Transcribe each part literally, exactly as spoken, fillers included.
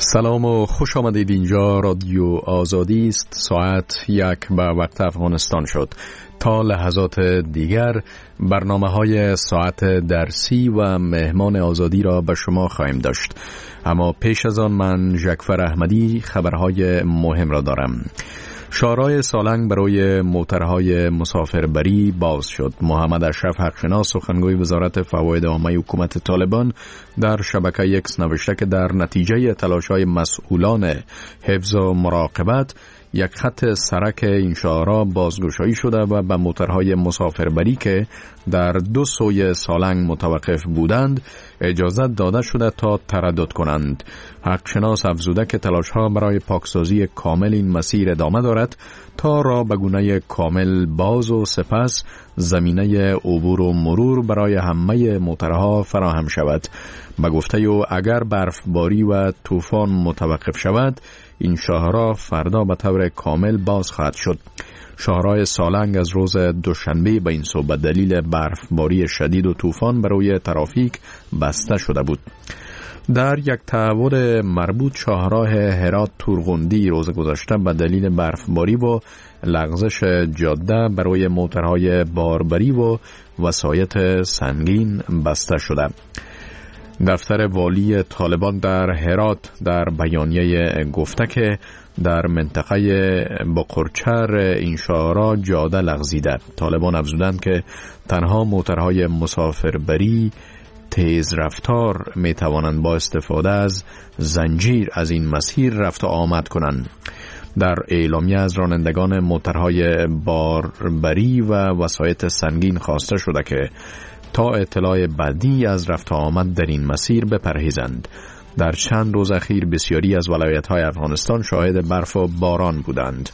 سلام و خوش آمدید. اینجا رادیو آزادی است. ساعت یک به وقت افغانستان شد. تا لحظات دیگر برنامه های ساعت درسی و مهمان آزادی را به شما خواهیم داشت، اما پیش از آن من جعفر احمدی خبرهای مهم را دارم. شارای سالنگ برای موترهای مسافربری باز شد. محمد اشرف حقشناس سخنگوی وزارت فواید عامه حکومت طالبان در شبکه ایکس نوشته که در نتیجه تلاش‌های مسئولان حفظ و مراقبت یک خط سرک این شارا بازگشایی شده و به موترهای مسافربری که در دو سوی سالنگ متوقف بودند اجازه داده شده تا تردد کنند. حقشناس افزوده که تلاش‌ها برای پاکسازی کامل این مسیر ادامه دارد تا راه به گونه کامل باز و سپس زمینه عبور و مرور برای همه موترها فراهم شود. به گفته او اگر برفباری و طوفان متوقف شود این شاهراه فردا به طور کامل باز خواهد شد. شاهراه سالنگ از روز دوشنبه به این سو به دلیل برفباری شدید و طوفان برای ترافیک بسته شده بود. در یک تحول مربوط شاهراه هرات تورغندی روز گذشته به دلیل برفباری و لغزش جاده برای موترهای باربری و وسایط سنگین بسته شده. دفتر والی طالبان در هرات در بیانیه گفته که در منطقه بقرچر این شارع جاده لغزیده. طالبان افزودند که تنها موترهای مسافربری تیز رفتار می توانند با استفاده از زنجیر از این مسیر رفت و آمد کنند. در اعلامیه از رانندگان موترهای باربری و وسایط سنگین خواسته شده که تا اطلاع بعدی از رفت و آمد در این مسیر بپرهیزند. در چند روز اخیر بسیاری از ولایت‌های افغانستان شاهد برف و باران بودند.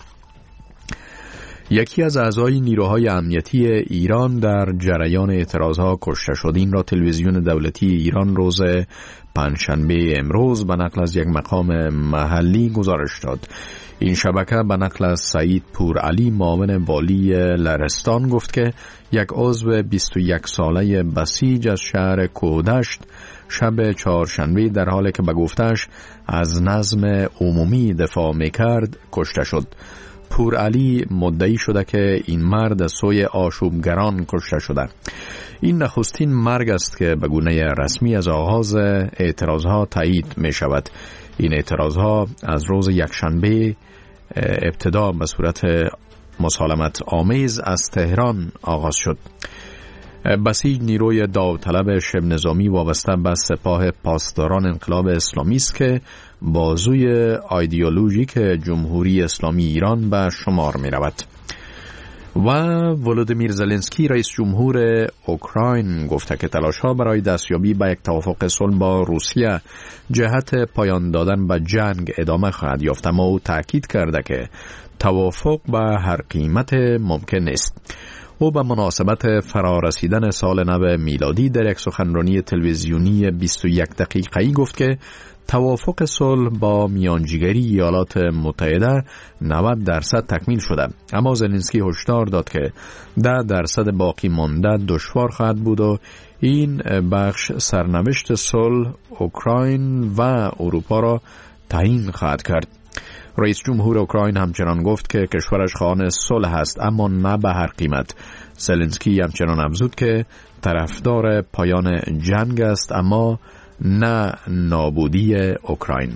یکی از اعضای نیروهای امنیتی ایران در جریان اعتراضها کشته شد. این را تلویزیون دولتی ایران روز پنجشنبه امروز به نقل از یک مقام محلی گزارش داد. این شبکه به نقل از سعید پورعلی معاون والی لرستان گفت که یک عضو بیست و یک ساله بسیج از شهر کودشت شب چهارشنبه در حالی که به گفتش از نظم عمومی دفاع میکرد کشته شد. پورعلی مدعی شده که این مرد از سوی آشوبگران کشته شده. این نخستین مرگ است که به گونه رسمی از آغاز اعتراضها تایید می شود. این اعتراضها از روز یکشنبه ابتدا به صورت مسالمت آمیز از تهران آغاز شد. بسیج نیروی داوطلب شبه نظامی وابسته به سپاه پاسداران انقلاب اسلامی است که بازوی ایدئولوژیک جمهوری اسلامی ایران به شمار می رود. و ولودیمیر زلنسکی رئیس جمهور اوکراین گفته که تلاش‌ها برای دستیابی به یک توافق صلح با روسیه جهت پایان دادن به جنگ ادامه خواهد یافت، اما او تاکید کرده که توافق به هر قیمت ممکن نیست. او به مناسبت فرارسیدن سال نو میلادی در یک سخنرانی تلویزیونی بیست و یک دقیقه‌ای گفت که توافق صلح با میانجیگری ایالات متحده نود درصد تکمیل شده، اما زلنسکی هشدار داد که ده درصد باقی مانده دشوار خواهد بود و این بخش سرنوشت صلح اوکراین و اروپا را تعیین خواهد کرد. رئیس جمهور اوکراین همچنان گفت که کشورش خواهان صلح است، اما نه به هر قیمت. زلنسکی همچنان افزود که طرفدار پایان جنگ است، اما نه نابودی اوکراین.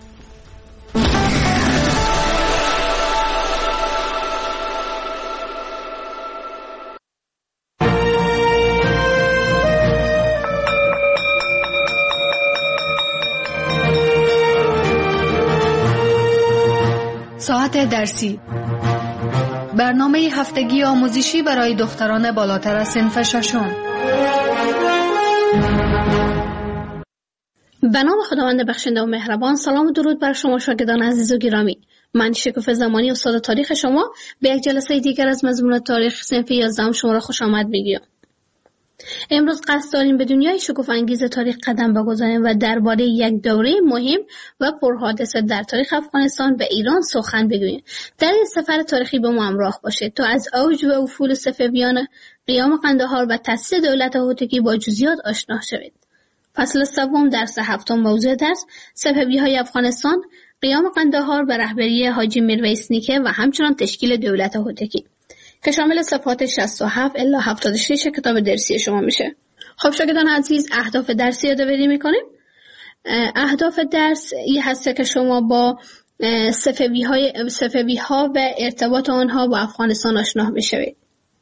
ساعت درسی، برنامه هفتگی آموزشی برای دختران بالاتر از صنف ششم. به نام خداوند بخشنده و مهربان. سلام و درود بر شما شاگردان عزیز و گرامی. من شکوفه زمانی استاد تاریخ شما به یک جلسه دیگر از مضمون تاریخ صنف یازدهم شما را خوش آمد میگویم. امروز قصد داریم به دنیای شکوفه انگیز تاریخ قدم بگذاریم و درباره یک دوره مهم و پرحادثه در تاریخ افغانستان و ایران سخن بگوییم. در این سفر تاریخی با ما همراه باشید تا از اوج و افول صفویان، قیام قندهار و تأسیس دولت هوتکی با جزئیات آشنا شوید. فصل سوم درس هفتم موضوع درس صفوی‌های افغانستان، قیام قندهار به رهبری حاجی میرویس نیکه و همچنان تشکیل دولت هوتکی که شامل صفحات شصت و هفت الی هفتاد و شش کتاب درسی شما میشه. خب شاگردان عزیز، اهداف درسی یادآوری میکنیم. اهداف درس این هسته که شما با صفوی‌های صفوی‌ها و ارتباط آنها با افغانستان آشنا بشوید.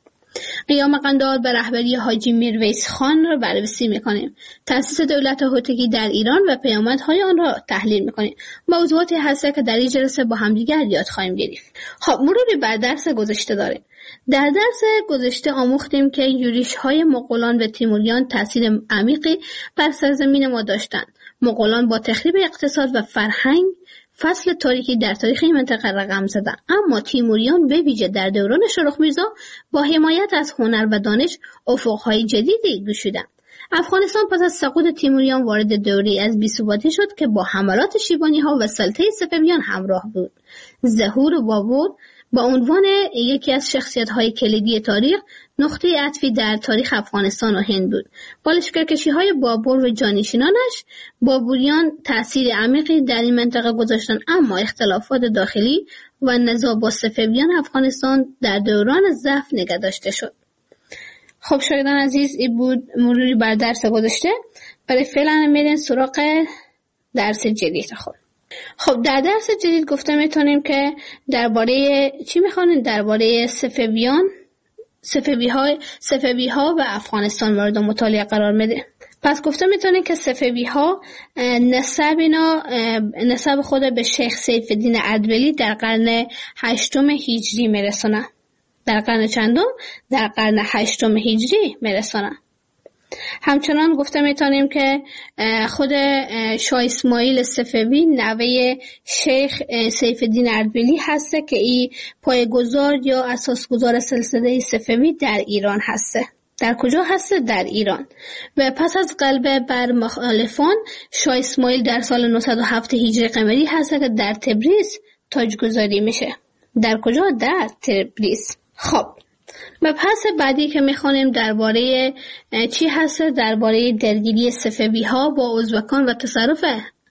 قیام قندهار به رهبری حاجی میرویس خان را بررسی میکنیم. تأسیس دولت هوتکی در ایران و پیامدهای آن را تحلیل میکنیم. موضوعاتی هست که در این جلسه با همدیگر یاد خواهیم گرفت. خب مروری بر درس گذشته داریم. در درس گذشته آموختیم که یورش‌های مغولان و تیموریان تأثیر عمیقی بر سرزمین ما داشتند. مغولان با تخریب اقتصاد و فرهنگ فصل تاریکی در تاریخ این منطقه رقم زدند، اما تیموریان به ویژه در دوران شاروخ میرزا با حمایت از هنر و دانش افقهای جدیدی گشودند. افغانستان پس از سقوط تیموریان وارد دوره‌ای از بی‌ثباتی شد که با حملات شیبانی‌ها و سلطه صفویان همراه بود. ظهور بابور با عنوان یکی از شخصیت‌های کلیدی تاریخ نقطه عطفی در تاریخ افغانستان و هند بود. با لشکرکشی‌های بابور و جانشینانش، بابوریان تأثیر عمیقی در این منطقه گذاشتند، اما اختلافات داخلی و نزاع با صفویان افغانستان در دوران ضعف نگه داشته شد. خب شاگردان عزیز، این بود مروری بر درس گذشته. برای فعلا میرین سراغ درس جدید خود. خب در درس جدید گفته میتونیم که درباره چی میخوانیم؟ درباره صفویان، صفوی‌ها صفوی‌ها و افغانستان مورد مطالعه قرار میده. پس گفته میتونیم که صفوی‌ها نسب اینا نسب خود به شیخ سیف الدین اردبیلی در قرن هشتم هجری میرسونه. در قرن چندم؟ در قرن هشتم هجری میرسونه. همچنان گفته میتونیم که خود شاه اسماعیل صفوی نوه شیخ سیف الدین اردبیلی هسته که این پایه‌گذار یا اساسگذار سلسله صفوی در ایران هسته. در کجا هسته؟ در ایران. و پس از غلبه بر مخالفان، شاه اسماعیل در سال نهصد و هفت هجری قمری هسته که در تبریز تاجگذاری میشه. در کجا؟ در تبریز. خب و پس بعدی که میخوانیم درباره چی هست؟ درباره درگیری صفوی‌ها با ازبکان و تصرف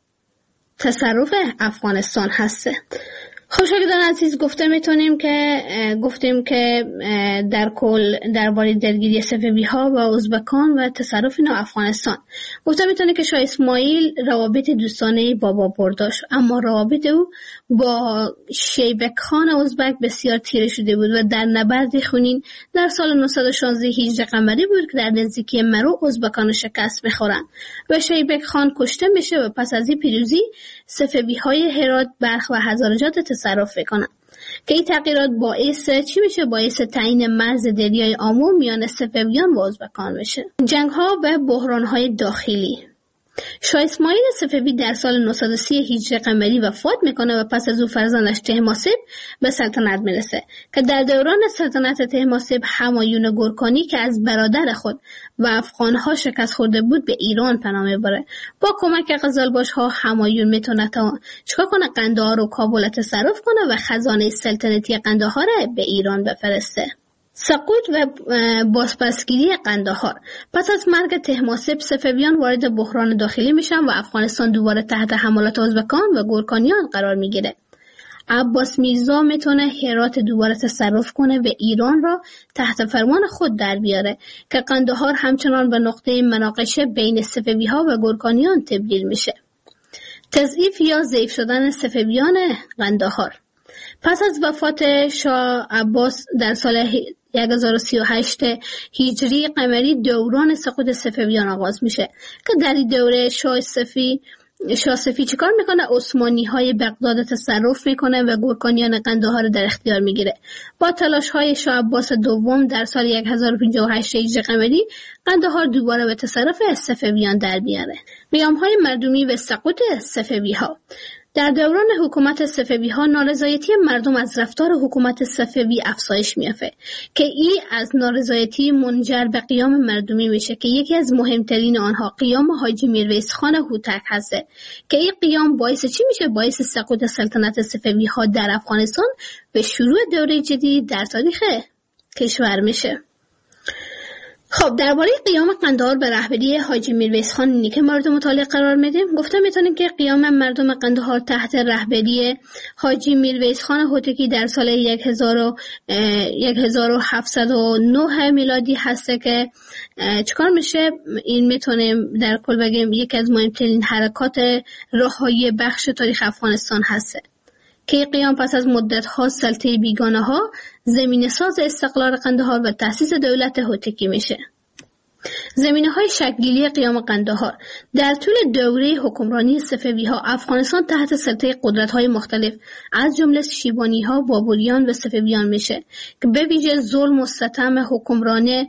تصرف افغانستان هست. خب شاگردان عزیز، گفته میتونیم که گفتیم که در کل درباره درگیری صفوی‌ها با ازبکان و تصرف اینا افغانستان گفته میتونه که شاه اسماعیل روابط دوستانه با بابر داشت، اما روابط او با شیبک خان ازبک بسیار تیره شده بود و در نبرد خونین در سال نهصد و شانزده هجری قمری بود که در نزدیکی مرو ازبکان شکست میخورن و شیبک خان کشته میشه و پس از این پیروزی صفوی‌های هرات، بلخ و هزارجات تصرف میکنن که این تغییرات باعث چی میشه؟ باعث تعیین مرز دریای آمو میان صفویان و ازبکان میشه. جنگ ها و بحران های داخلی. شاه اسماعیل صفوی در سال نهصد و سی هجری قمری وفات میکنه و پس از او فرزندش طهماسب به سلطنت میرسه که در دوران سلطنت طهماسب همایون گورکانی که از برادر خود و افغانها شکست خورده بود به ایران پناه میبره. با کمک قزلباش‌ها همایون میتونه تا چیکار کنه؟ قندهار و کابل تصرف کنه و خزانه سلطنتی قندهار به ایران بفرسته. سقوط و بازپسگیری قندهار. پس از مرگ طهماسب صفویان وارد بحران داخلی میشن و افغانستان دوباره تحت حملات ازبکان و گورکانیان قرار میگیره. عباس میرزا میتونه هرات دوباره تصرف کنه و ایران را تحت فرمان خود در بیاره که قندهار همچنان به نقطه مناقشه بین صفوی‌ها و گورکانیان تبدیل میشه. تضعیف یا ضعیف شدن صفویان قندهار. پس از وفات شاه عباس در سال هزار و سی و هشت هجری قمری دوران سقوط صفویان آغاز میشه که در این دوره شاه صفی شاه صفی چیکار میکنه؟ عثمانی های بغداد تصرف میکنه و گورکانیان قندهار در اختیار میگیره. با تلاش های شاه عباس دوم در سال هزار و پنجاه و هشت هجری قمری قندهار دوباره به تصرف صفویان در بیاره. قیام های مردمی و سقوط صفوی ها. در دوران حکومت صفوی‌ها نارضایتی مردم از رفتار حکومت صفوی افزایش می‌یافت که این از نارضایتی منجر به قیام مردمی میشه که یکی از مهمترین آنها قیام حاجی میرویس خان هوتک هسته که این قیام باعث چی میشه؟ باعث سقوط سلطنت صفوی‌ها در افغانستان به شروع دوره جدید در تاریخ کشور میشه. خب درباره قیام قندهار به رهبری حاجی میرویس خان نیکه مورد مطالعه قرار میدیم. گفتم میتونیم که قیام مردم قندهار تحت رهبری حاجی میرویس خان هوتکی در سال هزار و هفتصد و نه میلادی هسته که چیکار میشه. این میتونیم در کل بگیم یکی از مهمترین حرکات رهایی بخش تاریخ افغانستان هسته که قیام پس از مدت‌ها سلطه بیگانه ها زمینه ساز استقلال قندهار و تأسیس دولت هوتکی میشه. زمینه های شکل‌گیری قیام قندهار در طول دوره حکمرانی صفوی ها افغانستان تحت سلطه قدرت های مختلف از جمله شیبانی ها، بابریان و صفویان میشه که به ویژه ظلم و ستم حکمران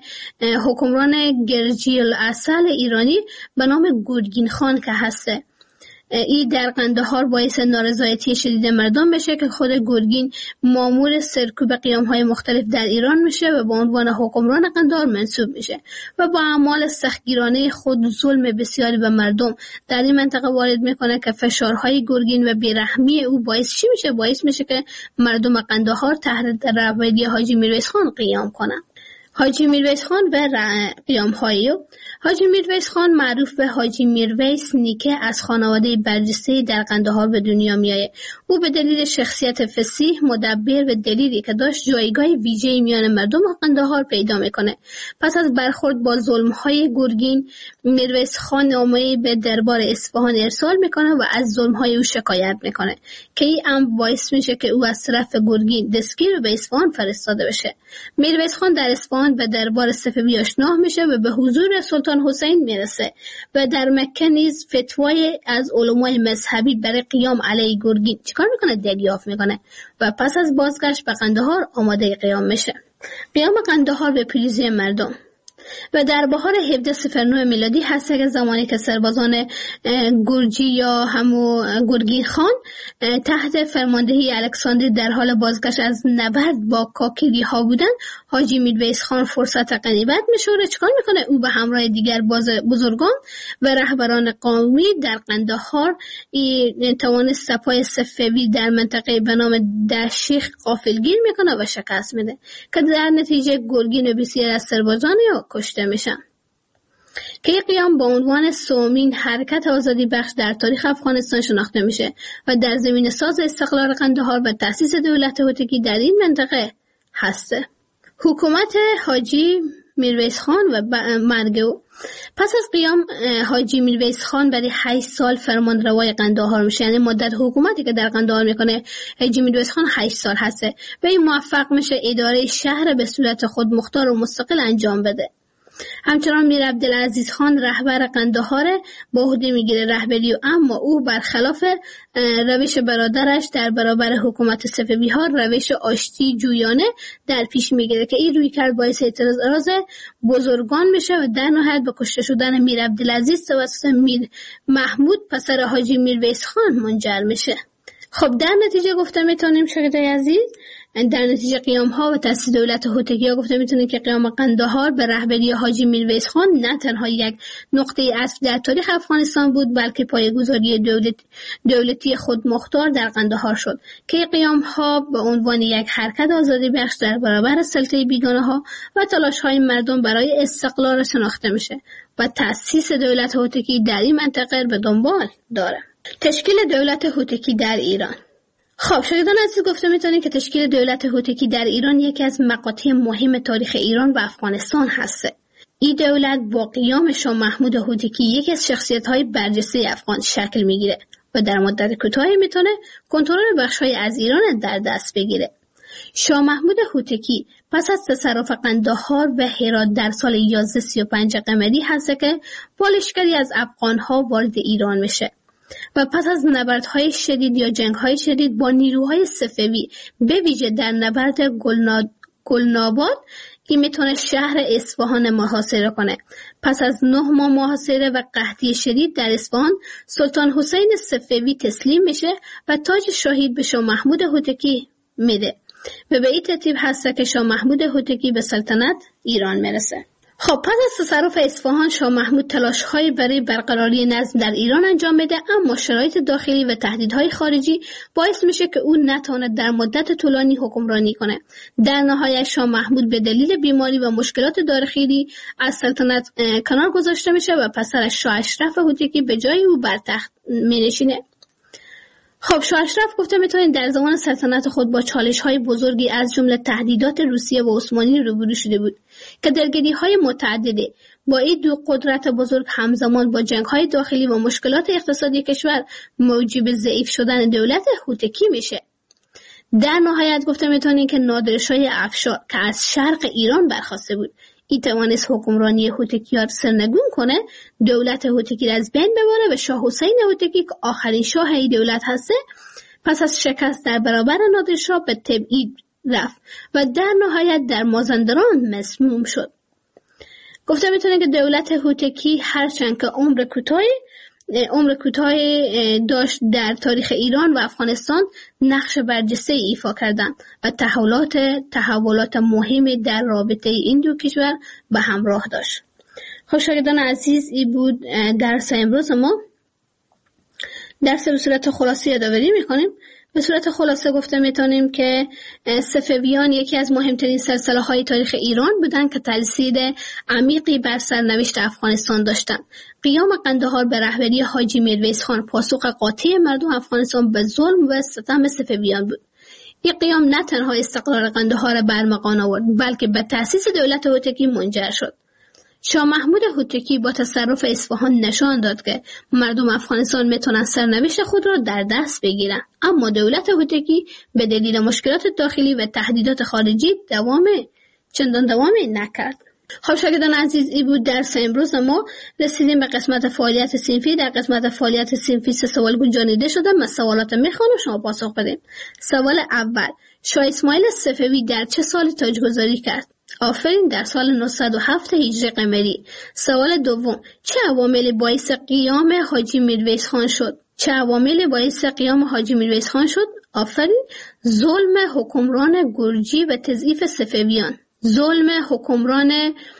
حکمران گرجی الاصل ایرانی به نام گورگین خان که هسته. این در قندهار باعث نارضایتی شدید مردم بشه که خود گورگین مامور سرکوب قیام‌های مختلف در ایران میشه و به عنوان حکمران قندهار منصوب میشه و با اعمال سختگیرانه خود ظلم بسیاری به مردم در این منطقه وارد میکنه که فشارهای گورگین و بیرحمی او باعث چی میشه؟ باعث میشه که مردم قندهار تحت رهبری حاجی میرویس خان قیام کنن. حاجی میرویس خان و قیام‌های حاجی میرویس خان معروف به حاجی میرویس نیکه از خانواده برجسته در قندهار به دنیا میآید. او به دلیل شخصیت فصیح، مدبر و دلیلی که داشت جایگاه ویژه‌ای میان مردم قندهار پیدا میکنه. پس از برخورد با ظلم‌های گورگین، میرویس خان نامه‌ای به دربار اصفهان ارسال میکنه و از ظلم‌های او شکایت میکنه که این امر باعث میشه که او از طرف گورگین دستگیر به اصفهان فرستاده بشه. میرویس خان در اصفهان به دربار صفوی آشنا میشه و به حضور سلطان حسین میرسه و در مکه نیز فتوای از علمای مذهبی برای قیام علیه گورگین چیکار میکنه؟ دریافت میکنه و پس از بازگشت به قندهار آماده قیام میشه. قیام قندهار به پیروزی مردم و در بهار هفده صفر نه میلادی هست که زمانی که سربازان گرجی یا همو گورگین خان تحت فرماندهی الکساندر در حال بازگشت از نبرد با کاکیری ها بودن، حاجی میرویس خان فرصت غنیمت میشوره. چیکار میکنه؟ او به همراه دیگر بزرگان و رهبران قومی در قندهار توانست سپاه صفوی در منطقه به نام دشیخ غافلگیر میکنه و شکست میده که در نتیجه گورگین و بسیار از سربازان کشته میشن. که این قیام با عنوان سومین حرکت آزادی بخش در تاریخ افغانستان شناخته میشه و در زمینه ساز استقلال قندهار و تأسیس دولت هوتکی در این منطقه هسته. حکومت حاجی میرویس خان و مرگ او. پس از قیام حاجی میرویس خان برای هشت سال فرمانروای قندهار میشه، یعنی مدت حکومتی که در قندهار میکنه حاجی میرویس خان هشت سال هسته و این موفق میشه اداره شهر به صورت خود مختار و مستقل انجام بده. همچنان میر عبدالعزیز خان رهبر قندهار با عهده میگیره رهبری، اما او برخلاف روش برادرش در برابر حکومت صفوی ها روش آشتی جویانه در پیش میگیره که این روی کرد باعث اعتراض بزرگان میشه و در نهایت به کشته شدن میر عبدالعزیز توسط میر محمود پسر حاجی میرویس خان منجر میشه. خب در نتیجه گفته میتونیم شاگردای عزیز در نتیجه قیام ها و تأسیس دولت هوتکی ها گفته میتونیم که قیام قندهار به رهبری حاجی میرویس خان نه تنها یک نقطه عطف در تاریخ افغانستان بود، بلکه پایه‌گذاری دولت دولتی خودمختار در قندهار شد که قیام ها به عنوان یک حرکت آزادی بخش در برابر سلطه بیگانه ها و تلاش های مردم برای استقلال شناخته میشه و تأسیس دولت هوتکی در این منطقه به دنبال داره. تشکیل دولت هوتکی در ایران. خب شاگردان عزیز گفته میتونیم که تشکیل دولت هوتکی در ایران یکی از مقاطع مهم تاریخ ایران و افغانستان هسته. این دولت با قیام شاه محمود هوتکی یکی از شخصیت‌های برجسته افغان شکل میگیره و در مدت کوتاهی میتونه کنترل بخش‌های از ایران در دست بگیره. شاه محمود هوتکی پس از تصرف قندهار و هرات در سال یازده سی و پنج قمری هست که با لشکری از افغان‌ها وارد ایران میشه و پس از نبردهای شدید یا جنگهای شدید با نیروهای صفوی به ویژه در نبرد گلناباد که میتونه شهر اصفهان محاصره کنه. پس از نه ماه محاصره و قحطی شدید در اصفهان، سلطان حسین صفوی تسلیم میشه و تاج شاهی به شاه محمود هوتکی میده و به این ترتیب هست که شاه محمود هوتکی به سلطنت ایران میرسه. خب پس از تصرف اصفهان، شاه محمود تلاش‌های برای برقراری نظم در ایران انجام بده، اما شرایط داخلی و تهدیدهای خارجی باعث میشه که او نتواند در مدت طولانی حکمرانی کنه. در نهایت شاه محمود به دلیل بیماری و مشکلات داخلی از سلطنت کنار گذاشته میشه و پسرش شاه اشرف هوتکی به جای او بر تخت مینشینه. خب شاه اشرف گفته میتونید در زمان سلطنت خود با چالش‌های بزرگی از جمله تهدیدات روسیه و عثمانی روبرو شده بود که درگیری‌های متعدده با این دو قدرت بزرگ همزمان با جنگ‌های داخلی و مشکلات اقتصادی کشور موجب ضعیف شدن دولت هوتکی میشه. در نهایت گفته میتونید که نادرشاه افشار که از شرق ایران برخاسته بود، این توانست حکمرانی هوتکی‌ها را سرنگون کنه، دولت هوتکی را از بین ببره و شاه حسین هوتکی که آخرین شاه این دولت هسته پس از شکست در برابر نادرشاه به تبعید رفت و در نهایت در مازندران مسموم شد. گفته میتونه که دولت هوتکی هرچند که عمر کوتاهی عمر کوتاهی داشت، در تاریخ ایران و افغانستان نقش برجسته ایفا کردند و تحولات تحولات مهمی در رابطه این دو کشور به همراه داشت. خب شاگردان عزیز، این بود درس امروز ما. درس به صورت خلاصه یادآوری میکنیم. به صورت خلاصه گفته میتونیم که صفویان یکی از مهمترین سلسله های تاریخ ایران بودند که تاثیر عمیقی بر سرنوشت افغانستان داشتند. قیام قندهار به رهبری حاجی میرویس خان پاسخ قاطع مردم افغانستان به ظلم و ستم صفویان بود. این قیام نه تنها استقرار قندهار را برمغان آورد، بلکه به تأسیس دولت هوتکی منجر شد. شاه محمود هوتکی با تصرف اصفهان نشان داد که مردم افغانستان میتونن سرنوشت خود را در دست بگیرن، اما دولت هوتکی به دلیل مشکلات داخلی و تهدیدات خارجی دوام چندان دوامی نکرد. خب شاگردان عزیز، این بود درس امروز ما. رسیدیم به قسمت فعالیت صنفی. در قسمت فعالیت صنفی سه سوال گنجانیده شده. من سوالات میخوانم، شما پاسخ بدین. سوال اول: شاه اسماعیل صفوی در چه سالی تاجگذاری کرد؟ آفرین، در سال نهصد و هفت هجری قمری. سوال دوم: چه عواملی باعث قیام حاجی میرویس خان شد؟ چه عواملی باعث قیام حاجی میرویس خان شد؟ آفرین، ظلم حکمران گرجی و تضعیف صفویان. ظلم حکمران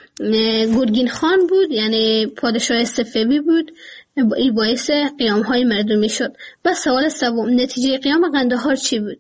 گرگین خان بود، یعنی پادشاه صفوی بود، این باعث قیام های مردمی شد. و سوال سوم: نتیجه قیام قندهار چی بود؟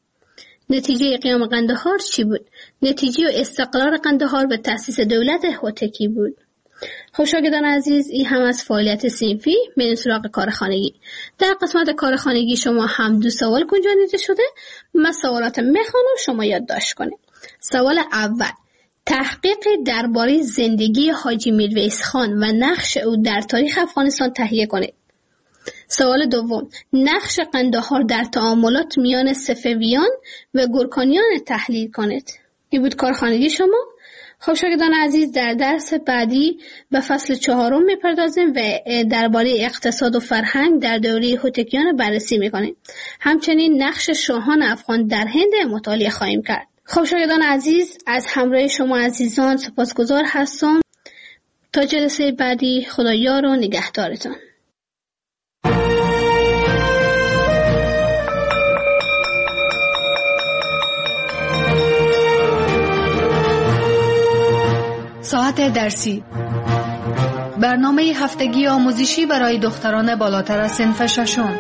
نتیجه قیام قندهار چی بود؟ نتیجه استقرار قندهار و تأسیس دولت هوتکی بود. خب شاگردان عزیز، این هم از فعالیت صنفی. میریم سراغ کار خانگی. در قسمت کار خانگی شما هم دو سوال گنجانیده شده. من سوالات میخوانم، شما یادداشت کنید. سوال اول: تحقیق درباره زندگی حاجی میرویس خان و نقش او در تاریخ افغانستان تهیه کنید. سوال دوم: نقش قندهار در تعاملات میان صفویان و گورکانیان تحلیل کنید. این بود کارخانگی شما. خب شاگردان عزیز، در درس بعدی به فصل چهارم میپردازیم و درباره اقتصاد و فرهنگ در دوره هوتکیان بررسی میکنیم. همچنین نقش شاهان افغان در هند مطالعه خواهیم کرد. خب شاگردان عزیز، از همراه شما عزیزان سپاسگزار هستم. تا جلسه بعدی، خدا یار و نگهدارتان. ساعت درسی، برنامه هفتگی آموزشی برای دختران بالاتر از صنف ششم.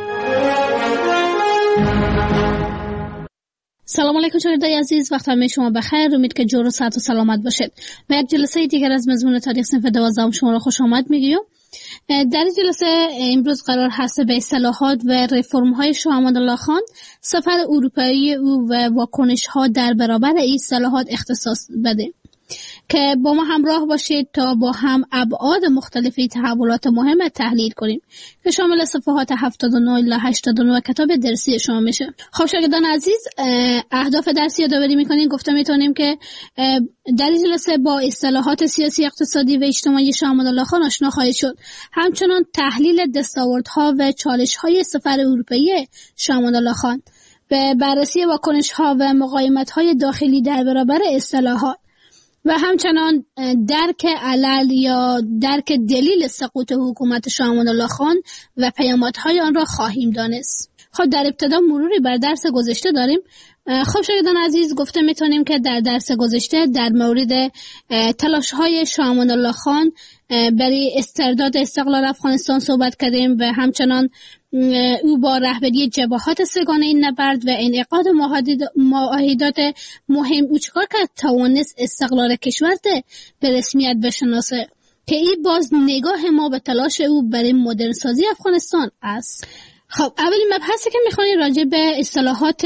سلام علیکم شاگردای عزیز، وقت همه شما بخیر. امید که جور و صحت و سلامت باشید. و یک جلسه دیگر از مضمون تاریخ صنف دوازدهم شما را خوش آمد میگیم. در این جلسه امروز قرار هست به اصلاحات و رفرم های شاه امادالله خان، سفر اروپایی او و واکنش ها در برابر این اصلاحات اختصاص بده که با ما همراه باشید تا با هم ابعاد مختلفی تحولات مهم تحلیل کنیم که شامل صفحات هفتاد و نه الی هشتاد و نه کتاب درسی شما میشه. خب شاگردان عزیز، اهداف درسی یادآوری میکنیم. گفته میتونیم که در این جلسه با اصطلاحات سیاسی، اقتصادی و اجتماعی شاه امادالله خان آشنا خواهید شد. همچنان تحلیل دستاوردها و چالش‌های سفر اروپایی شاه امادالله خان و بررسی واکنش‌ها و مقاومت‌های داخلی در برابر اصطلاحات و همچنان درک علل یا درک دلیل سقوط حکومت شاه امادالله خان و پیامدهای آن را خواهیم دانست. خب در ابتدا مروری بر درس گذشته داریم. خب شاگردان عزیز، گفته میتونیم که در درس گذشته در مورد تلاش های شاه امان الله خان برای استرداد استقلال افغانستان صحبت کردیم و همچنان او با رهبری جبهات سگانه این نبرد و انعقاد معاهدات مهم او چکار کرد توانست استقلال کشور به رسمیت بشناسه که این باز نگاه ما به تلاش او برای مدرن سازی افغانستان است. خب اولین مبحثی که میخوانیم راجع به اصلاحات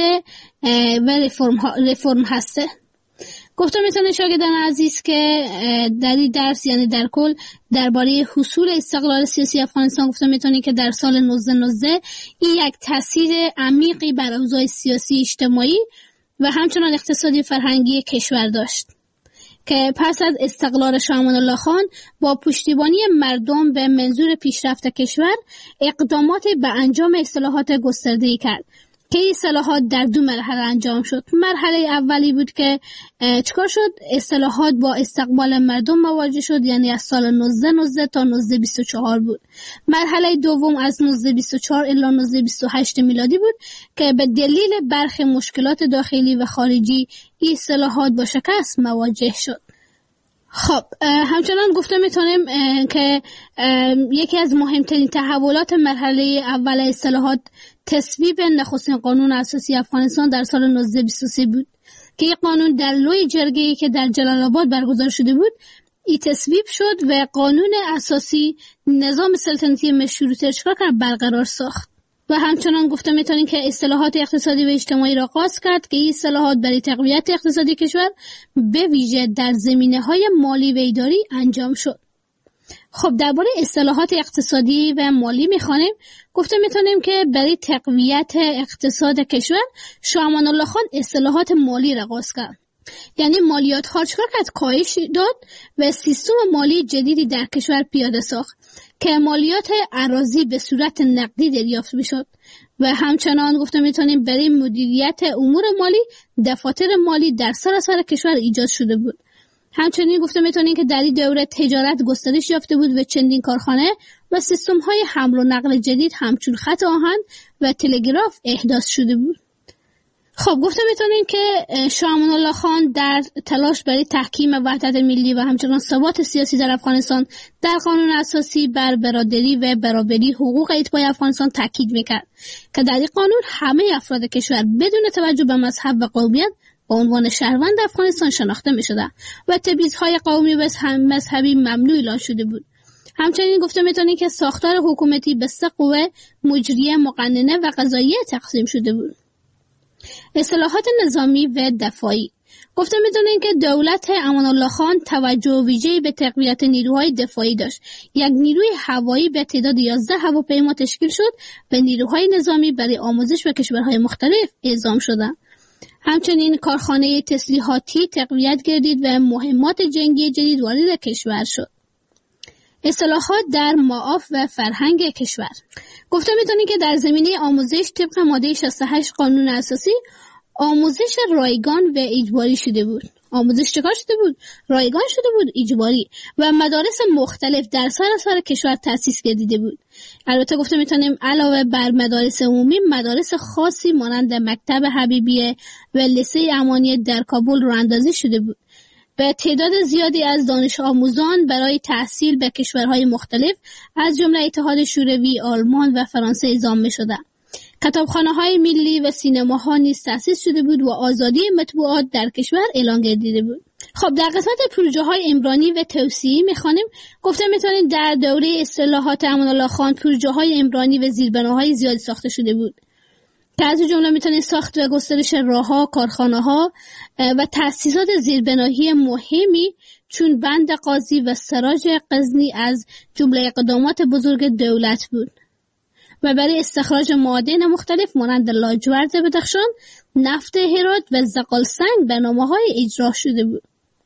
و رفرم, رفرم هسته. گفتم میتونه شاگردان عزیز که در این درس یعنی در کل درباره حصول استقلال سیاسی افغانستان گفتم میتونه که در سال نوزده نوزده این یک تاثیر عمیقی بر اوضاع سیاسی اجتماعی و همچنان اقتصادی فرهنگی کشور داشت که پس از استقلال شاه امان الله خان با پشتیبانی مردم به منظور پیشرفت کشور اقدامات به انجام اصلاحات گسترده‌ای کرد که این اصلاحات در دو مرحله انجام شد. مرحله اولی بود که چکار شد؟ اصلاحات با استقبال مردم مواجه شد، یعنی از سال نوزده نوزده تا نوزده بیست و چهار بود. مرحله دوم از نوزده بیست و چهار الی نوزده بیست و هشت میلادی بود که به دلیل برخی مشکلات داخلی و خارجی این اصلاحات با شکست مواجه شد. خب همچنان گفته میتونیم که یکی از مهمترین تحولات مرحله اول اصلاحات تصویب نخستین قانون اساسی افغانستان در سال نوزده بیست و سه بود که این قانون در لوی جرگه‌ای که در جلال آباد برگزار شده بود این تصویب شد و قانون اساسی نظام سلطنتی مشروطه چکار کرد؟ برقرار ساخت. و همچنان گفته میتونیم که اصلاحات اقتصادی و اجتماعی را آغاز کرد که این اصلاحات برای تقویت اقتصادی کشور به ویژه در زمینه‌های مالی و اداری انجام شد. خب درباره اصلاحات اقتصادی و مالی میخوانیم. گفته میتونیم که برای تقویت اقتصاد کشور شاه امان الله خان اصلاحات مالی را آغاز کرد، یعنی مالیات ها چکار کرد؟ کاهش داد و سیستم مالی جدیدی در کشور پیاده ساخت که مالیات اراضی به صورت نقدی دریافت میشد و همچنان گفته میتونیم برای مدیریت امور مالی دفاتر مالی در سراسر کشور ایجاد شده بود. همچنین گفته میتونیم که در این دوره تجارت گسترش یافته بود و چندین کارخانه و سیستم های حمل و نقل جدید همچون خط آهن و تلگراف احداث شده بود. خب گفته میتونیم که شاه امان الله خان در تلاش برای تحکیم وحدت ملی و همچنان ثبات سیاسی در افغانستان در قانون اساسی بر برادری و برابری حقوق اتباع افغانستان تاکید میکرد که در این قانون همه افراد کشور بدون توجه به مذهب و قومیت با عنوان شهروند افغانستان شناخته میشدند و تبعیض‌های قومی و مذهبی ممنوع اعلام شده بود. همچنین گفته میتونیم که ساختار حکومتی به سه قوه مجریه، مقننه و قضاییه تقسیم شده بود. اصلاحات نظامی و دفاعی. گفته میتونیم که دولت امان الله خان توجه ویژه‌ای به تقویت نیروهای دفاعی داشت. یک نیروی هوایی به تعداد یازده هواپیما تشکیل شد و نیروهای نظامی برای آموزش و کشورهای مختلف اعزام شدند. همچنین کارخانه تسلیحاتی تقویت گردید و مهمات جنگی جدید وارد کشور شد. اصلاحات در معاف و فرهنگ کشور. گفته میتونیم که در زمینه آموزش طبق ماده شصت و هشت قانون اساسی آموزش رایگان و اجباری شده بود. آموزش چکار شده بود؟ رایگان شده بود، اجباری، و مدارس مختلف در سراسر کشور تأسیس گردیده بود. البته گفته میتونیم علاوه بر مدارس عمومی مدارس خاصی مانند مکتب حبیبیه و لیسه امانی در کابل راه اندازی شده بود. به تعداد زیادی از دانش آموزان برای تحصیل به کشورهای مختلف از جمله اتحاد شوروی، آلمان و فرانسه اعزام می‌شدند. کتابخانه‌های ملی و سینماها نیز تأسیس شده بود و آزادی مطبوعات در کشور اعلان گردیده بود. خب در قسمت پروژه‌های عمرانی و توسعه‌ای می‌خوانیم. گفته می‌تونیم در دوره اصلاحات امان الله خان پروژه‌های عمرانی و زیربناهای زیادی ساخته شده بود که از جمله می‌تونیم ساخت و گسترش راه‌ها، کارخانه‌ها و تأسیسات زیربنایی مهمی چون بند قاضی و سراج غزنی از جمله اقدامات بزرگ دولت بود و برای استخراج معادن مختلف مانند لاجورد بدخشان، نفت هرات و زغال سنگ برنامه‌های اجرا شده بود.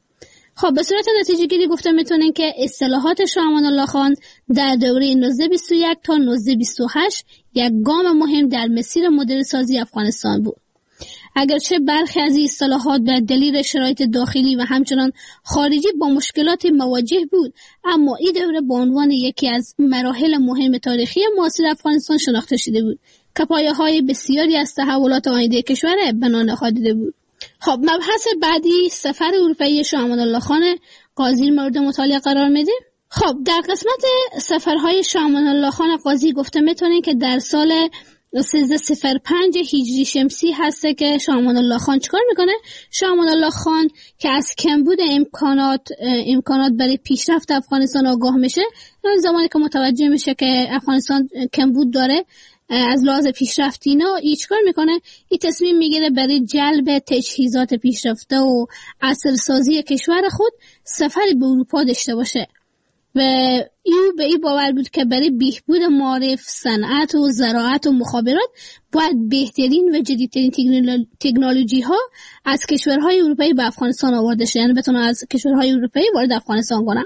خب به صورت نتیجه گیری گفته میتونیم که اصلاحات شاه امان الله خان در دوره نوزده بیست و یک تا نوزده بیست و هشت یک گام مهم در مسیر مدرن سازی افغانستان بود. اگرچه برخی از این اصلاحات به دلیل شرایط داخلی و همچنان خارجی با مشکلات مواجه بود، اما این دوره به عنوان یکی از مراحل مهم تاریخی معاصر افغانستان شناخته شده بود که پایه‌های بسیاری از تحولات آینده کشور بنا نهاده بود. خب مبحث بعدی سفر اروپایی شاه امان الله خان قاضی مورد مطالعه قرار میده. خب در قسمت سفرهای شاه امان الله خان قاضی گفته میتونیم که در سال سیزده صفر پنج هجری شمسی هسته که شاه امان الله خان چیکار میکنه؟ شاه امان الله خان که از کمبود امکانات امکانات برای پیشرفت افغانستان آگاه میشه، اون زمانی که متوجه میشه که افغانستان کمبود داره از لحاظ پیشرفت اینا، ای چیکار میکنه؟ این تصمیم میگیره برای جلب تجهیزات پیشرفته و عصرسازی کشور خود سفری به اروپا داشته باشه و این به این باور بود که برای بهبود معارف، صنعت و زراعت و مخابرات باید بهترین و جدیدترین تکنولوژی ها از کشورهای اروپایی به افغانستان آورده شه، یعنی بتونه از کشورهای اروپایی وارد افغانستان کنه.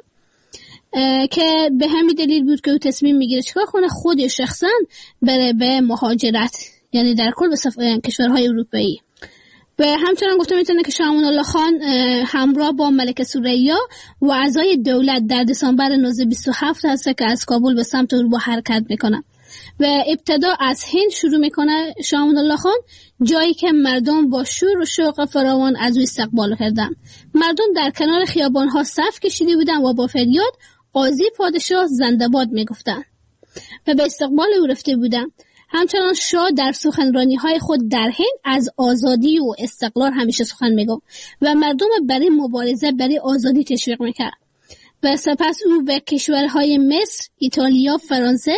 که به همین دلیل بود که او تصمیم میگیره چیکار کنه؟ خود شخصا بره به مهاجرت، یعنی در کل به سف... کشورهای اروپایی. و همچنان گفته میتونه که شاه امان الله خان همراه با ملکه ثریا و اعضای دولت در دسامبر هزار و نهصد و بیست و هفت هست که از کابل به سمت اروپا حرکت میکنه و ابتدا از هند شروع میکنه شاه امان الله خان، جایی که مردم با شور و شوق فراوان از او استقبال کردن. مردم در کنار خیابانها صف کشیده بودن و با فریاد قاضی پادشاه زنده باد میگفتن و به استقبال او رفته بودن. همچنان شاه در سخنرانی‌های خود در هند از آزادی و استقلال همیشه سخن میگفت و مردم برای مبارزه برای آزادی تشویق میکرد. و سپس او به کشورهای مصر، ایتالیا، فرانسه،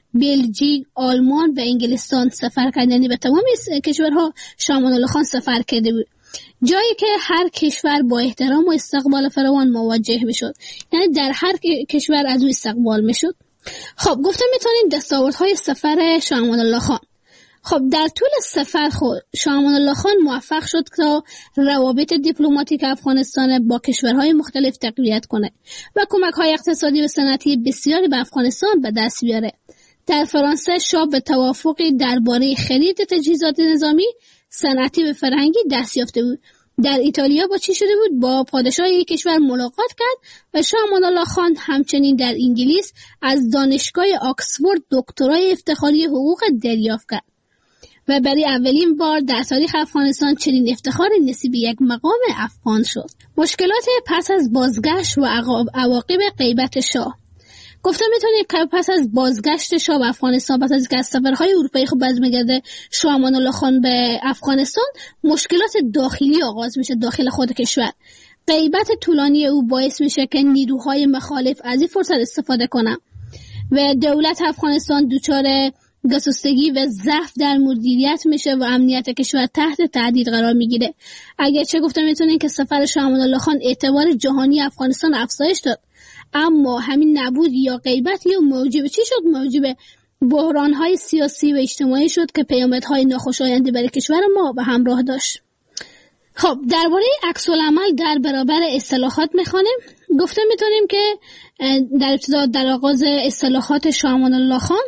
بلژیک، آلمان و انگلستان سفر کرد، یعنی به تمام کشورها شاه امان الله خان سفر کرده بود، جایی که هر کشور با احترام و استقبال فراوان مواجه میشد، یعنی در هر کشور از او استقبال میشد. خب گفته میتونیم دستاوردهای سفر شاه امان الله خان. خب در طول سفر خود شاه امان الله خان موفق شد تا روابط دیپلماتیک افغانستان با کشورهای مختلف تقویت کنه و کمک‌های اقتصادی و صنعتی بسیاری به افغانستان به دست بیاره. در فرانسه شاه به توافقی درباره خرید تجهیزات نظامی، صنعتی و فرهنگی دست یافته بود. در ایتالیا با چی شده بود؟ با پادشاه یک کشور ملاقات کرد و شاه امان الله خان همچنین در انگلیس از دانشگاه آکسفورد دکترای افتخاری حقوق دریافت کرد و برای اولین بار در تاریخ افغانستان چنین افتخار نصیب یک مقام افغان شد. مشکلات پس از بازگشت و عواقب غیبت شاه. گفته میتونید که پس از بازگشت شاه به افغانستان، پس از که از سفرهای اروپایی خود باز میگرده شاه امان الله خان به افغانستان، مشکلات داخلی آغاز میشه داخل خود کشور. غیبت طولانی او باعث میشه که نیروهای مخالف از این فرصت استفاده کنن و دولت افغانستان دچار گسستگی و ضعف در مدیریت میشه و امنیت کشور تحت تهدید قرار میگیره. اگرچه گفته میتونید که سفر شاه امان الله خان اعتبار جهانی افغانستان افزایش داد، اما همین نبود یا غیبت یا موجب چی شد؟ موجب بحران‌های سیاسی و اجتماعی شد که پیامدهای ناخوشایندی برای کشور ما به همراه داشت. خب درباره عکس‌العمل در برابر اصلاحات می‌خوانیم. گفته می‌تونیم که در ابتدا در آغاز اصلاحات شاه امان الله خان،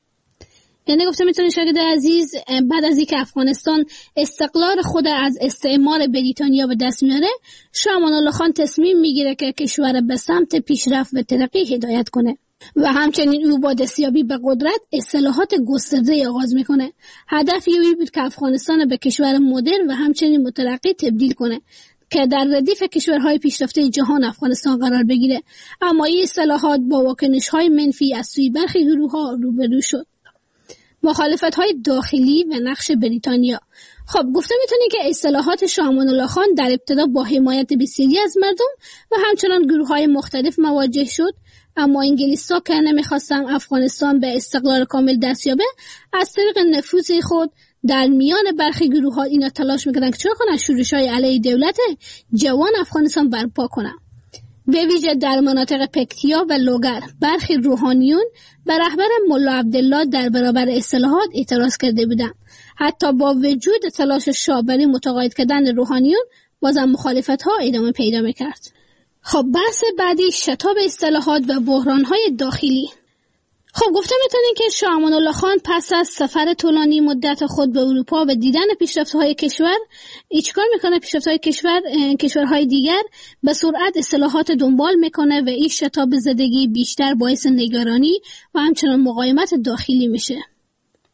یعنی گفته میتونید شاگرد عزیز، بعد از اینکه افغانستان استقلال خود از استعمار بریتانیا به دست میاره، شاه امان الله خان تصمیم میگیره که کشور به سمت پیشرفت و ترقی هدایت کنه و همچنین او با دستیابی به قدرت اصلاحات گسترده آغاز میکنه. هدف او بود که افغانستان به کشور مدرن و همچنین مترقی تبدیل کنه که در ردیف کشورهای پیشرفته جهان افغانستان قرار بگیره. اما این اصلاحات با واکنش‌های منفی از سوی برخی گروه‌ها روبرو شد. مخالفت‌های داخلی و نقش بریتانیا. خب گفته میتونی که اصلاحات شاه امان الله خان در ابتدا با حمایت بسیاری از مردم و همچنان گروه‌های مختلف مواجه شد، اما انگلیس‌ها که نمیخواستن افغانستان به استقلال کامل دست یابه، از طریق نفوذ خود در میان برخی گروه‌ها اینا تلاش میکردن که چرا کنن شورش‌های علیه دولت جوان افغانستان برپا کنن. به ویژه در مناطق پکتیا و لوگر برخی روحانیون به رهبر ملا عبدالله در برابر اصلاحات اعتراض کرده بودند. حتی با وجود تلاش شاه برای متقاعد کردن روحانیون، بازم مخالفت‌ها ادامه پیدا می‌کرد. خب بحث بعدی شتاب اصلاحات و بحران‌های داخلی. خب گفته میتونیم که شاه امان الله خان پس از سفر طولانی مدت خود به اروپا و دیدن پیشرفت‌های کشور، چیکار میکنه؟ پیشرفت‌های کشور کشورهای دیگر به سرعت اصلاحات دنبال میکنه و این شتاب زدگی بیشتر باعث نگرانی و همچنان مقاومت داخلی میشه.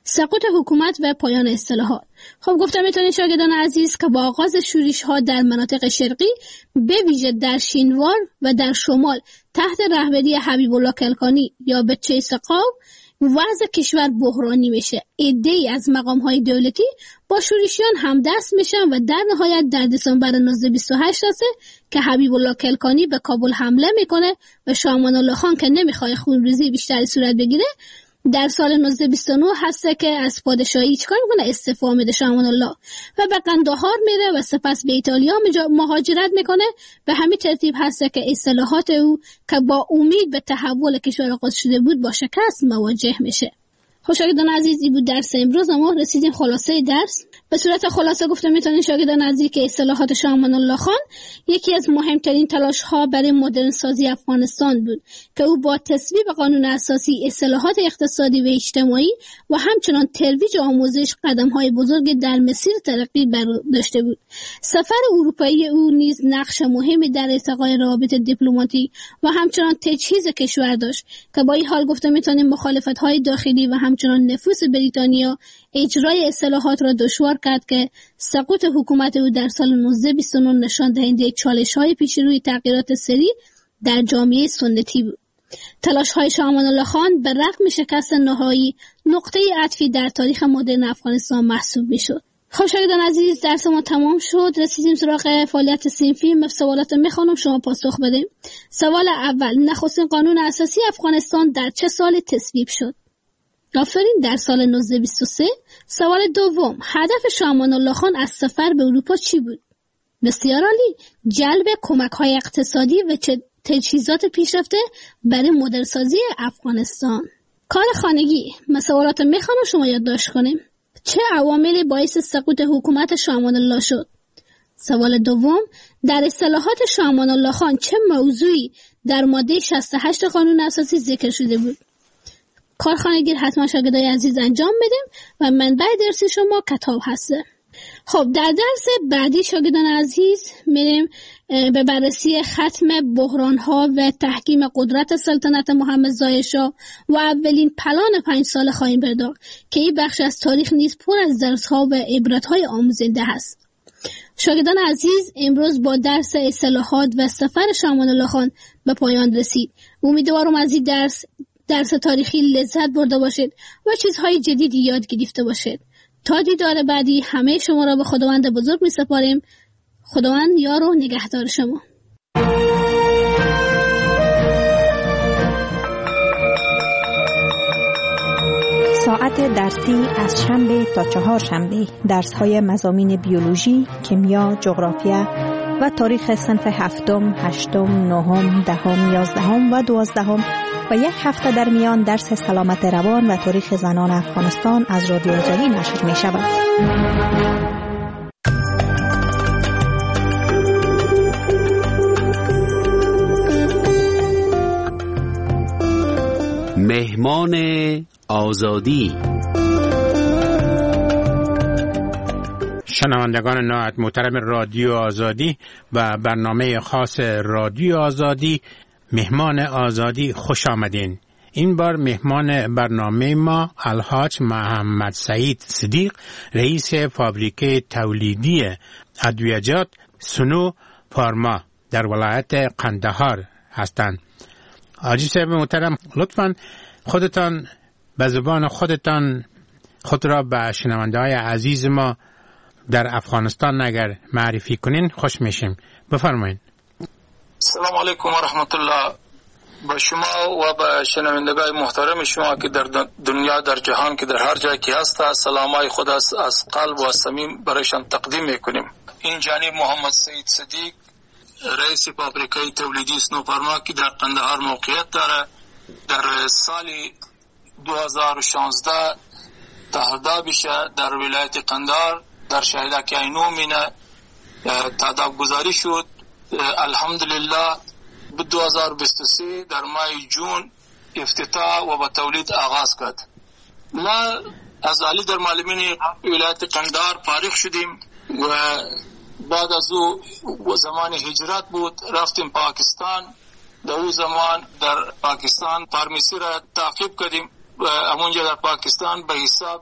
سقوط حکومت و پایان اصلاحات. خب گفتم میتونید شاگردان عزیز که با آغاز شورش ها در مناطق شرقی به ویژه در شینوار و در شمال تحت رهبری حبیب الله کلکانی یا بچه سقاو وضع کشور بحرانی میشه. عده‌ای از مقام‌های دولتی با شورشیان همدست میشن و در نهایت در دسامبر هزار و نهصد و بیست و هشت هست که حبیب الله کلکانی به کابل حمله میکنه و شاه امان الله خان که نمیخواد خونریزی بیشتری صورت بگیره در سال هزار و نهصد و بیست و نه هست که از پادشاهی چیکار میکنه؟ استعفا میده شاه امان الله و به قندهار میره و سپس به ایتالیا مهاجرت میکنه. به همین ترتیب هست که اصلاحات او که با امید به تحول کشور آغاز شده بود با شکست مواجه میشه. شاگردان عزیزی بود درس امروز. ما رسیدیم خلاصه درس. به صورت خلاصه گفتم میتونین شاگردان عزیزی که اصلاحات شاه امان الله خان یکی از مهمترین تلاش ها برای مدرن سازی افغانستان بود که او با تصویب قانون اساسی، اصلاحات اقتصادی و اجتماعی و همچنان ترویج آموزش قدم های بزرگ در مسیر ترقی برداشته بود. سفر اروپایی او نیز نقش مهمی در ارتقای روابط دیپلماتیک و همچنان تجهیز کشور داشت که با این حال گفتم میتونیم مخالفت های داخلی و همچنان نفوذ بریتانیا اجرای اصلاحات را دشوار کرد که سقوط حکومت او در سال هزار و نهصد و بیست و نه نشان دهنده چالش‌های پیش روی تغییرات سریع در جامعه سنتی بود. تلاش‌های شاه امان الله خان به رغم شکست نهایی نقطه عطفی در تاریخ مدرن افغانستان محسوب می‌شد. خب شاگردان عزیز درس ما تمام شد. رسیدیم سراغ فعالیت صنفی. من سوالات میخوانم شما پاسخ بدیم. سوال اول: نخستین قانون اساسی افغانستان در چه سال تصویب شد؟ آفرین، در سال هزار و نهصد و بیست و سه. سوال دوم: هدف شاه امان الله خان از سفر به اروپا چی بود؟ بسیار عالی، جلب کمک‌های اقتصادی و تجهیزات پیشرفته برای مدرن‌سازی افغانستان. کار خانگی. من سوالات میخوانم شما یادداشت کنیم. چه عواملی باعث سقوط حکومت شاه امان الله شد؟ سوال دوم: در اصلاحات شاه امان الله خان چه موضوعی در ماده شصت و هشت قانون اساسی ذکر شده بود؟ کارخانگی حتما شاگردای عزیز انجام بدیم و منبع درس شما کتاب هسته. خب در درس بعدی شاگردان عزیز میریم به بررسی ختم بحران‌ها و تحکیم قدرت سلطنت محمد ظاهر شاه و اولین پلان پنج سال خواهیم پرداخت که این بخش از تاریخ نیز پر از درس‌ها و عبرت‌های آموزنده است. شاگردان عزیز امروز با درس اصلاحات و سفر شاه امان الله خان به پایان رسید. امیدوارم از این درس درس تاریخی لذت برده باشید و چیزهای جدیدی یاد گرفته باشید. تا دیدار بعدی همه شما را به خداوند بزرگ می سپاریم. خداوند یار و نگهدار شما. ساعت درسی از شنبه تا چهار شنبه درس های مضامین بیولوژی، کیمیا، جغرافیا و تاریخ صنف هفتم، هشتم، نهم، دهم، یازدهم و دوازدهم و یک هفته در میان درس سلامت روان و تاریخ زنان افغانستان از رادیو آزادی نشر می شود. مهمان آزادی. شنوندگان نهایت محترم رادیو آزادی و برنامه خاص رادیو آزادی مهمان آزادی خوش آمدین. این بار مهمان برنامه ما الحاج محمد سعید صدیق، رئیس فابریکه تولیدی ادویجات سنو فارما در ولایت قندهار هستند. حاجی صاحب محترم، لطفاً خودتان به زبان خودتان خود را به شنونده‌های عزیز ما در افغانستان اگر معرفی کنین خوش میشیم. بفرمایید. سلام علیکم و رحمت الله به شما و به شنوندگان محترم شما که در دنیا، در جهان که در هر جای که هست، سلامای خود از قلب و صمیم برایشان تقدیم میکنیم. این جانب محمد سعید صدیق، رئیس فابریکه تولیدی سنو فارما که در قندهار موقعیت داره، در سال دو هزار و شانزده تهداب بشه در ولایت قندهار در شهیده که اینو مینه تهداب گذاری شد. الحمدلله به دو هزار و بیست و سه در ماه جون افتتاح و به تولید آغاز کرد. ما از علی در معلمین ولایت قندهار فارغ شدیم و بعد از او زمان هجرت بود، رفتیم پاکستان. در اون زمان در پاکستان فارمیسی را تعقیب کردیم همونجا در پاکستان به حساب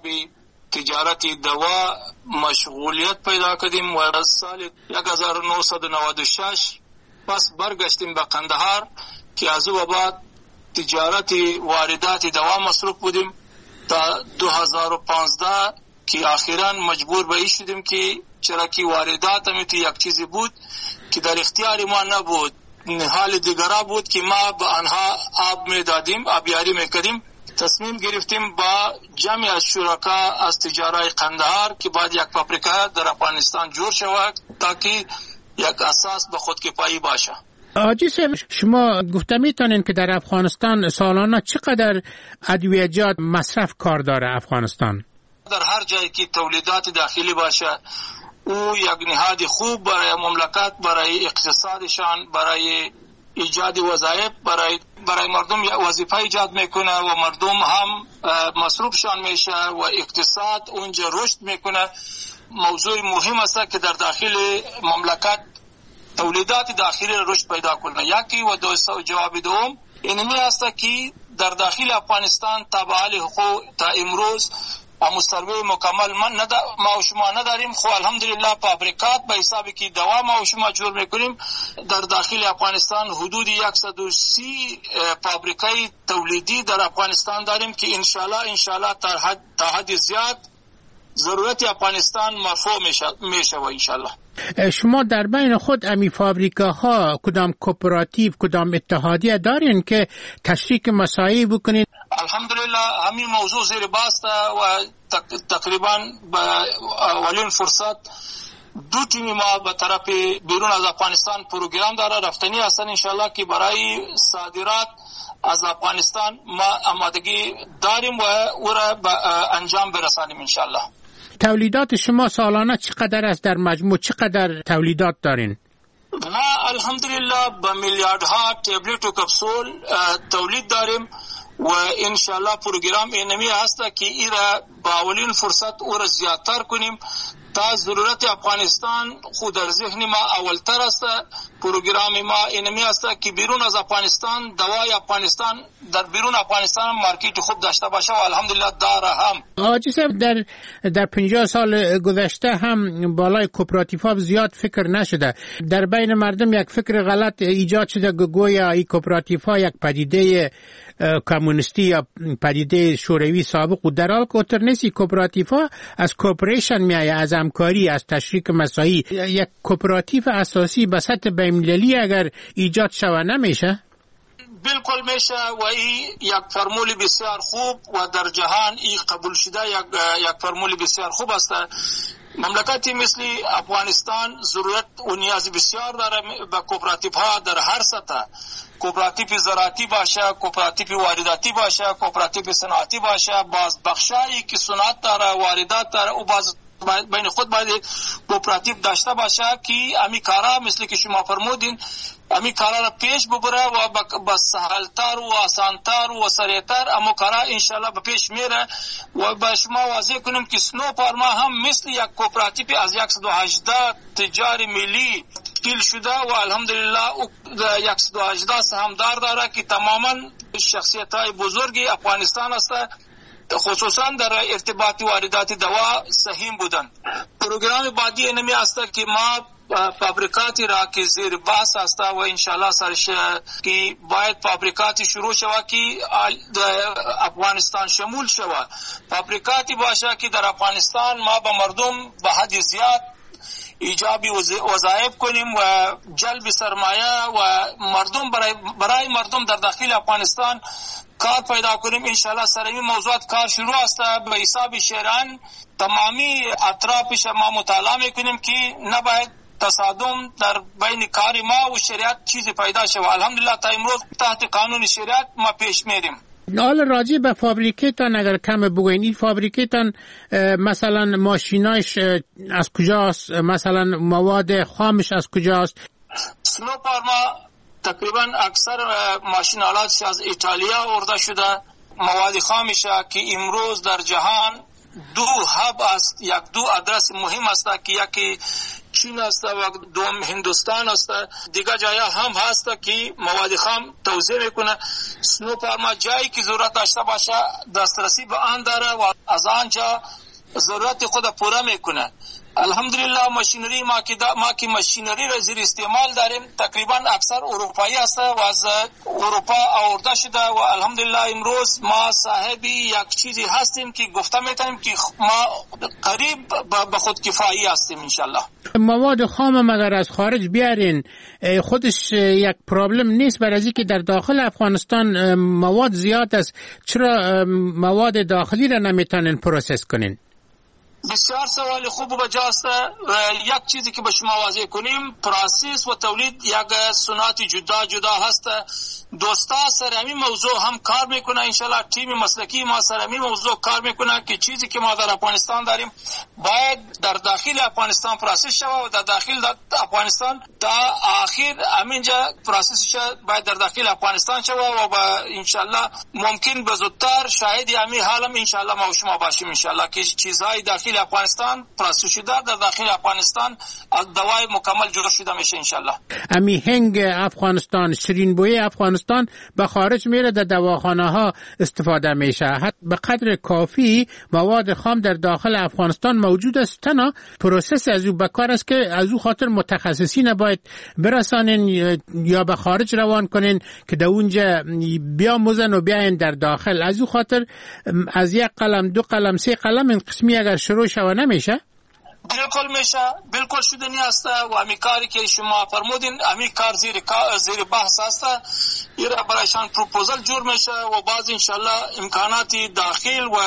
تجارت دوا مشغولیت پیدا کردیم و از سال یک هزار و نهصد و نود و شش پس برگشتیم به قندهار که از او بعد تجارت واردات دوا مصروف بودیم تا دو هزار و پانزده که اخیراً مجبور به این شدیم که چرا که واردات هم تو یک چیزی بود که در اختیار ما نبود، حال دیگرا بود که ما به آنها آب می دادیم، آبیاری می کردیم. تصمیم گرفتیم با جمعی از شرکا از تجارت قندهار که بعد یک فابریکه در افغانستان جور شود تا که یک اساس به خودکفایی باشه. آجی صاحب، شما گفته میتونین که در افغانستان سالانه چقدر ادویه‌جات مصرف کار داره افغانستان؟ در هر جایی که تولیدات داخلی باشه او یک نهاد خوب برای مملکت، برای اقتصادشان، برای ایجاد وظایف، برای برای مردم وظیفه ایجاد میکنه و مردم هم مصروفشان میشه و اقتصاد اونجا رشد میکنه. موضوع مهم است که در داخل مملکت تولیدات داخلی رشد پیدا کنه. یکی و دوستا جواب دوم اینمی است که در داخل افغانستان تابع حقوق تا امروز اما سروی مکمل من ندا ما و شما نداریم. خو الحمدلله فابریکات به حسابی که دوا ما و شما جور میکنیم. در داخل افغانستان حدود صد و سی فابریکای تولیدی در افغانستان داریم که انشالله انشالله تا حد تا حد زیاد ضرورت افغانستان مرفوع میشه میشه و انشالله. شما در بین خود امی فابریکاها کدام کوپراتیو کدام اتحادیه دارین که تشریک مساعی بکنین؟ الحمدلله همین موضوع زیر باست و تقریبا به اولین فرصت دو تیمی ما به طرف بیرون از افغانستان پروگرام داره رفتنی هستن انشالله که برای صادرات از افغانستان ما آمادگی داریم و او را به انجام برسانیم انشالله. تولیدات شما سالانه چقدر است؟ در مجموع چقدر تولیدات دارین؟ ما الحمدلله به میلیاردها تبلت و کپسول تولید داریم و انشالله پروگرام اینمی هست که ای را با اولین فرصت او را زیادتر کنیم تا ضرورت افغانستان خود در ذهن ما اولتر است. پروگرام ما اینمی است که بیرون از افغانستان دوای افغانستان در بیرون افغانستان مارکت خوب داشته باشه و الحمدلله داره هم. آجی صاحب، در در پنجاه سال گذشته هم بالای کوپراتیوها زیاد فکر نشده. در بین مردم یک فکر غلط ایجاد شده گویا این کوپراتیوها یک پدیده کمونیستی یا پدیده شوروی سابق و در حال که اتر نیستی. کوپراتیوها از کوپریشن میایه، از همکاری، از تشریک مساعی. یک کوپراتیو اساسی به سطح بین‌المللی اگر ایجاد شود نمیشه؟ بالکل میشه و این یک فرمول بسیار خوب و در جهان این قبول شده یک یک فرمول بسیار خوب است. مملکتی مثل افغانستان ضرورت و نیاز بسیار داره به کوپراتیوها در هر سطح. کوپراتیو زراعتی باشه، کوپراتیو وارداتی باشه، کوپراتیو صنعتی باشه، باز بخشایی که صنعت داره، واردات داره و باز بین خود باید کوپراتیو داشته باشه که امی کارا مثل که شما فرمودین امی کارا را پیش ببره و با سهلتر و آسانتر و سریعتر اما کارا انشالله به پیش میره. و به شما واضح کنیم که سنو پارما هم مثل یک کوپراتیو از صد و هجده تجار ملی تشکیل شده و الحمدلله صد و هجده سهامدار داره که تماما شخصیت های بزرگی افغانستان است، خصوصا در ارتباط واردات دوا سهیم بودن. پروگرام بعدی اینمی است که ما فابریکاتی را که زیر بحث است و انشالله سرش که باید فابریکاتی شروع شود که افغانستان شمول شود. فابریکاتی باشه که در افغانستان ما به مردم به حد زیاد ایجابی وظایف کنیم و جلب سرمایه و مردم برای برای مردم در داخل افغانستان کار پیدا کنیم. انشالله سر این موضوعات کار شروع است. به حساب شیران تمامی اطرافش ما مطالعه میکنیم که نباید تصادم در بین کار ما و شریعت چیزی پیدا شود. الحمدلله تا امروز تحت قانون شریعت ما پیش میریم. حالا راجع به فابریکتان اگر کم بگوین، این فابریکتان مثلا ماشینایش از کجاست؟ مثلا مواد خامش از کجاست؟ سنو پارما تقریبا اکثر ماشین آلاتش از ایتالیا آورده شده. مواد خامش که امروز در جهان دو هاب است، یک دو آدرس مهم است که یکی چین است و دوم هندوستان است. دیگر جای هم هست که مواد خام توزیع میکنه. سنوفارما جایی که ضرورت داشته باشه دسترسی به آن داره و از آنجا ضرورت خود پورا میکنه. الحمدلله ماشینری ما که ما که ماشینری را زیر استعمال داریم تقریبا اکثر اروپایی است و از اروپا آورده شده و الحمدلله امروز ما صاحب یک چیزی هستیم که گفته میتونیم که ما قریب به خود کفایی هستیم ان شاء الله. مواد خام اگر از خارج بیارین خودش یک پرابلم نیست، برای اینکه در داخل افغانستان مواد زیاد است، چرا مواد داخلی را نمیتونین پروسس کنین؟ بسیار سوال خوب و بجاست. یک چیزی که به شما واضح کنیم، پروسس و تولید یک صنعت جدا جدا هست. دوستا سر همین موضوع هم کار میکنه، انشالله تیم مسلکی ما سر همین موضوع کار میکنه که چیزی که ما در افغانستان داریم باید در داخل افغانستان پروسس شود و در داخل افغانستان تا آخر همینجا پروسس شود باید در داخل افغانستان شود و انشالله ممکن به زودتر شاهد همین حالم انشالله ما و شما باشیم انشالله که چیزهای داخل افغانستان پروسس شده در داخل افغانستان دوای مکمل جور شده میشه انشالله. امی هنگ افغانستان، شیرین بوی افغانستان به خارج میره، در دواخانه ها استفاده میشه. حتی به قدر کافی مواد خام در داخل افغانستان موجود است، تنها پروسس از او بکار است که از او خاطر متخصصین باید برسانین یا به خارج روان کنین که در اونجا بیاموزن و بیاین در داخل. از او خاطر از یک قلم دو قلم سه قلم این قسمی اگر شروع شوه نمیشه. بالکل میشه، بالکل شدنی است و امی کاری که شما فرمودین امی کار زیر زیر بحث است. این را برایشان پروپوزل جور میشه و بعض انشالله امکانات داخل و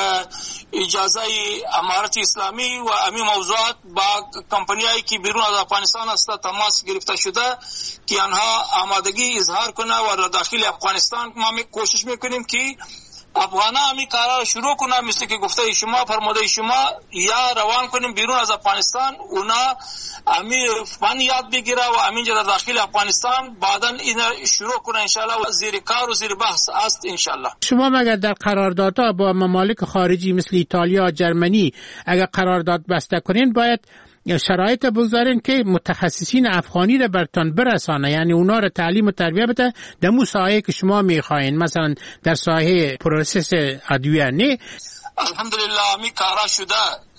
اجازه امارت اسلامی و امی موضوعات با کمپانیایی که بیرون از افغانستان است تماس گرفته شده که آنها آمادگی اظهار کنه و داخل افغانستان ما می کوشش میکنیم که افغانا همی کارا شروع کنه، مثل که گفته شما فرموده شما یا روان کنیم بیرون از افغانستان، اونا همی فن یاد بگیره و همینجا در داخل افغانستان بعدا این شروع کنه انشالله و زیر کار و زیر بحث است انشالله. شما مگر در قراردادها با ممالک خارجی مثل ایتالیا، جرمنی اگر قرارداد بسته کنین باید شرایط بگذارین که متخصصین افغانی را برتان برسانه، یعنی اونا را تعلیم و تربیه بده در مو ساحه که شما میخواین، مثلا در ساحه پروسس ادویه. نه الحمدلله می کارا شده.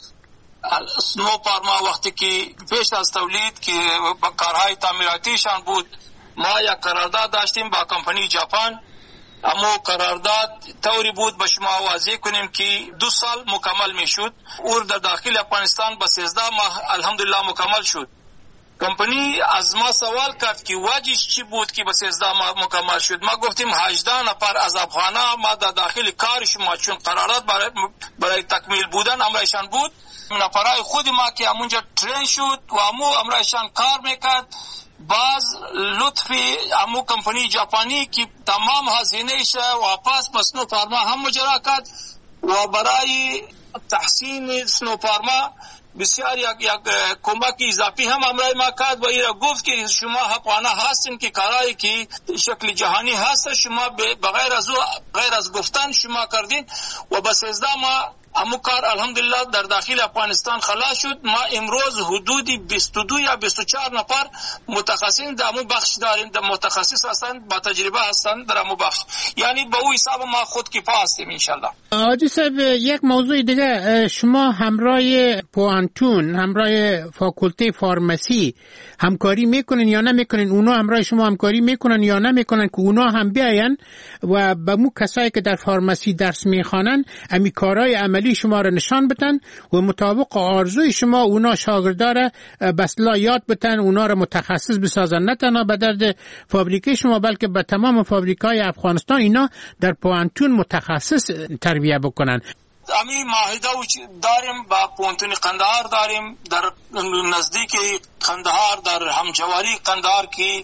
سنوفارما وقتی که پیش از تولید که با کارهای تعمیراتیشان بود ما یک قرارداد داشتیم با کمپانی ژاپن، اما قرارداد طوری بود به شما واضح کنیم که دو سال مکمل می شد اور در داخل افغانستان با سیزده ماه الحمدلله مکمل شد. کمپانی از ما سوال کرد که وجهش چی بود که با سیزده ماه مکمل شد. ما گفتیم هجده نفر از افغانا ما در داخل کار شما چون قرارداد برای, برای تکمیل بودن امرایشان بود، نفرای خود ما که همونجا ترین شد و امو امرایشان کار میکرد. باز لطفی امو کمپانی ژاپنی که تمام هزینه‌اش واپس به سنوفارما هم مجرا کرد و برای تحسین سنوفارما بسیار یک یک کمک اضافی هم امرای ما کرد و ایرا گفت که شما حقانه هستین که کارایی که شکل جهانی هست شما بغیر از غیر از گفتن شما کردین و بس از ما امو کار الحمدلله در داخل افغانستان خلاص شد. ما امروز حدودی بیست و دو یا بیست و چهار نفر متخصصین در امو بخش داریم، در متخصص هستند با تجربه هستند در امو بخش، یعنی به او حساب ما خود کفا هستیم انشالله. حاجی صاحب یک موضوع دیگه، شما همراه پوانتون همراه فاکولته فارمسی همکاری میکنین یا نمیکنین؟ اونا همراه شما همکاری میکنن یا نمیکنن که اونا هم بیاین و به مو کسایی که در فارمسی درس میخوانن امی کارهای عملی شما را نشان بدن و مطابق آرزوی شما اونا شاگرداره بسلا یاد بدن، اونا را متخصص بسازن، نه تنها به درد فابریکه شما بلکه به تمام فابریکای افغانستان اینا در پوانتون متخصص تربیه بکنن. امی معاهده داریم با پوانتون قندهار داریم در نزدیک قندهار در همجواری قندهار که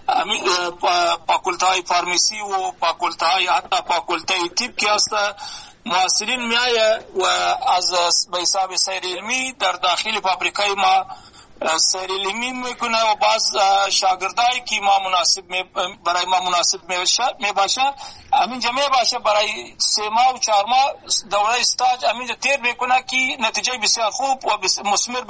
فاکولتای فارمسی و فاکولتای حتی فاکولتای طب که هست محصلین میایه و از به حساب سیر علمی در داخل فابریکای ما سریلیمی میکنه و باز شاگردایی که ما مناسب می برای ما مناسب می باشه همینجا می باشه برای سه ماه و چهار ماه دوره استاج همینجا تیر میکنه که نتیجه بسیار خوب و مثمر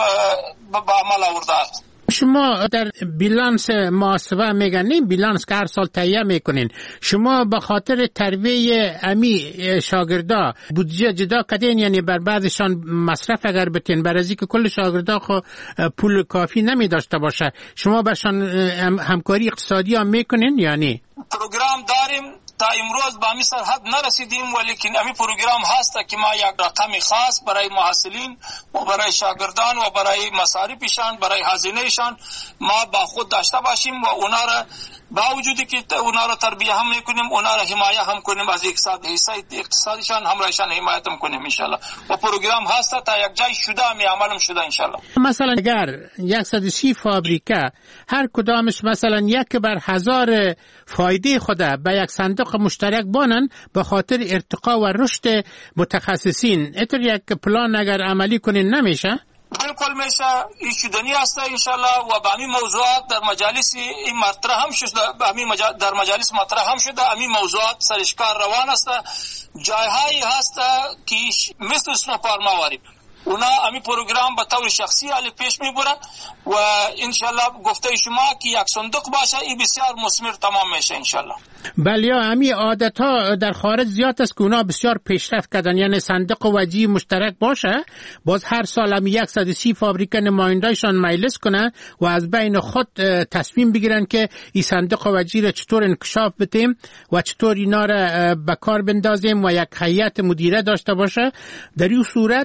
به عمل آورده است. شما در بیلانس محاسبه میگنین، بیلانس که هر سال تهیه میکنین، شما به خاطر تربیه امی شاگردا بودجه جدا کردین؟ یعنی بر بعضشان مصرف اگر بتین بر ازی که کل شاگردا خو پول کافی نمی داشته باشه، شما برشان همکاری اقتصادی هم میکنین؟ یعنی پروگرام داریم تا امروز به همین سرحد نرسیدیم، ولیکن همین پروگرام هست که ما یک رقم خاص برای محصلین و برای شاگردان و برای مصارفشان، برای هزینهشان ما با خود داشته باشیم و اونا را با وجودی که اونا را تربیه هم میکنیم، اونا را حمایه هم کنیم از اقتصاد حصه اقتصادشان، همراهشان حمایت هم کنیم انشالله. و پروگرام هست تا یک جای شده می عملم شده انشالله. مثلا اگر صد و سی فابریکه هر کدامش مثلا یک بر هزار فایده خود به یک صندوق مشترک بانن به خاطر ارتقا و رشد متخصصین، اتر یک پلان اگر عملی کنین نمیشه؟ بالکل میشه، این شدنی است انشالله. و به همین موضوعات در مجالس این مطرح هم شده، به همین مجال در مجالس مطرح هم شده، همین موضوعات سرشکار روان است. جایهایی هست که مثل سنوپارماواری اونا همین پروگرام به طور شخصی علی پیش میبره و انشالله گفته شما که یک صندوق باشه این بسیار مثمر تمام میشه انشالله. بله، همین عادت ها در خارج زیاد است که اونا بسیار پیشرفت کردن، یعنی صندوق وجهی مشترک باشه، باز هر سال هم صد و سی فابریکه نمایندایشان مجلس کنن و از بین خود تصمیم بگیرن که این صندوق وجهی را چطور انکشاف بدیم و چطور اینا را به کار بندازیم و یک هیئت مدیره داشته باشه. در این صورت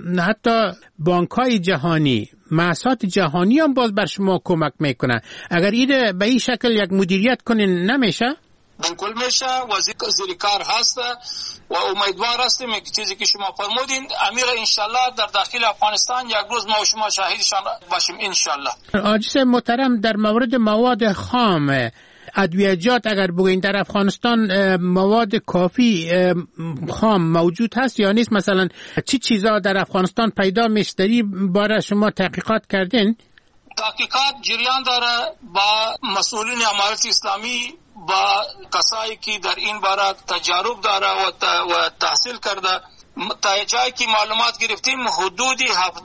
حتی بانک‌های جهانی، مؤسسات جهانی هم باز بر شما کمک میکنن. اگر این به این شکل یک مدیریت کنین نمیشه؟ بالکل میشه. وزیر کار هست و امیدوار هستیم که چیزی که شما فرمودین امیر انشالله در داخل افغانستان یک روز ما و شما شاهدشان باشیم انشالله. عاجز محترم، در مورد مواد خام ادویجات اگر بگوین در افغانستان مواد کافی خام موجود هست یا نیست؟ مثلا چی چیزا در افغانستان پیدا میشه؟ داری باره شما تحقیقات کردین؟ تحقیقات جریان داره با مسئولین امارت اسلامی، با کسایی که در این باره تجارب داره و تحصیل کرده، تا جایی که معلومات گرفتیم حدود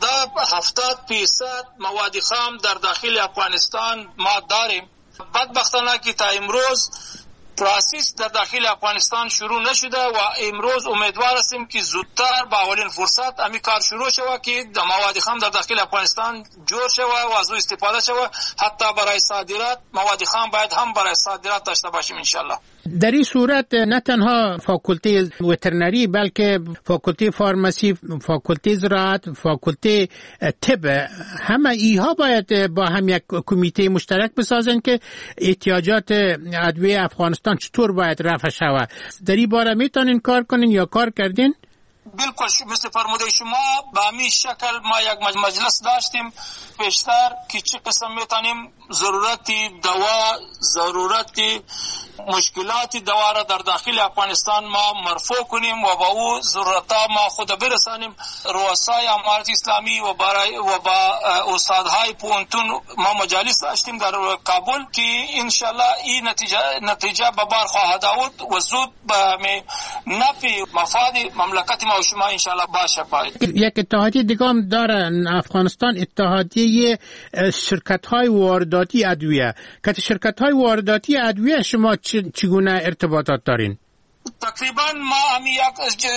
هفتاد فیصد مواد خام در داخل افغانستان ما داریم. بدبختانه که تا امروز پروسس در داخل افغانستان شروع نشده و امروز امیدوار هستیم که زودتر با اولین فرصت همین کار شروع شود که مواد خام در داخل افغانستان جور شود و از او استفاده شود. حتی برای صادرات مواد خام باید هم برای صادرات داشته باشیم انشالله. در این صورت نه تنها فاکولته وترنری بلکه فاکولته فارماسی، فاکولته زراعت، فاکولته طب، همه ایها باید با هم یک کمیته مشترک بسازن که احتیاجات ادویه افغانستان چطور باید رفع شود. در این باره میتونین کار کنین یا کار کردین؟ بالکل مثل فرموده شما به همین شکل ما یک مجلس داشتیم پیشتر که چه قسم میتونیم ضرورتی دوا، ضرورتی مشکلات دوا را در داخل افغانستان ما مرفوع کنیم و با او ضرورتا ما خود برسانیم. رؤسای امارت اسلامی و برای و با استادهای پونتون ما مجالس داشتیم در کابل که انشالله این نتیجه نتیجه به بار خواهد آورد و زود به نفع مفاد مملکت ما و شما انشالله باشه. پاید یک اتحادیه دیگه هم دارن افغانستان، اتحادیه شرکت‌های وارداتی ادویه، که شرکت‌های وارداتی ادویه شما چگونه ارتباطات دارین؟ تقریبا ما همی یک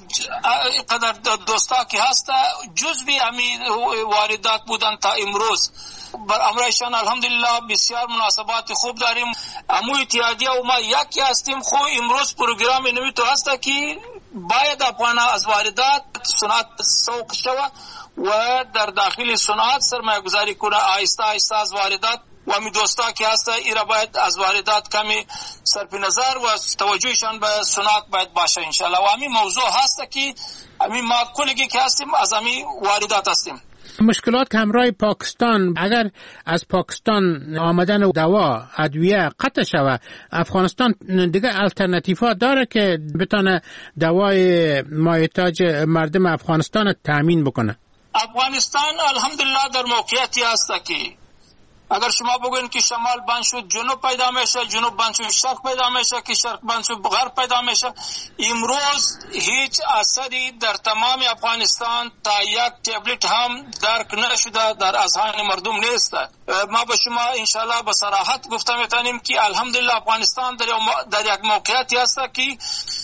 قدر دوستا که هست جزوی همی واردات بودن تا امروز. بر امرایشان الحمدلله بسیار مناسبات خوب داریم. امو اتحادیه و ما یکی هستیم. خو امروز پروگرام نوی تو هست که باید افغان از واردات صنعت سوق شود و در داخل صنعت سرمایه گذاری کنه آیسته آیسته از واردات و همی دوستا که هسته ایرا باید از واردات کمی صرف نظر و توجهشان به صنعت باید باشه انشالله. و همی موضوع هسته که همی ما کلگی که هستیم از همی واردات هستیم. مشکلات که همراه پاکستان، اگر از پاکستان آمدن دوا ادویه قطع شود، افغانستان دیگه الټرناتیوا داره که بتونه دوای مایحتاج مردم افغانستان تامین بکنه؟ افغانستان الحمدلله در موقعیتی است که اگر شما بگوین که شمال بند شد جنوب پیدا میشه، جنوب بند شد شرق پیدا میشه، که شرق بند شد غرب پیدا میشه. امروز هیچ اثری در تمام افغانستان تا یک تبلیت هم درک نشده، در اذهان مردم نیست. ما به شما انشالله به صراحت گفته میتونیم که الحمدلله افغانستان در, در یک موقعیتی است که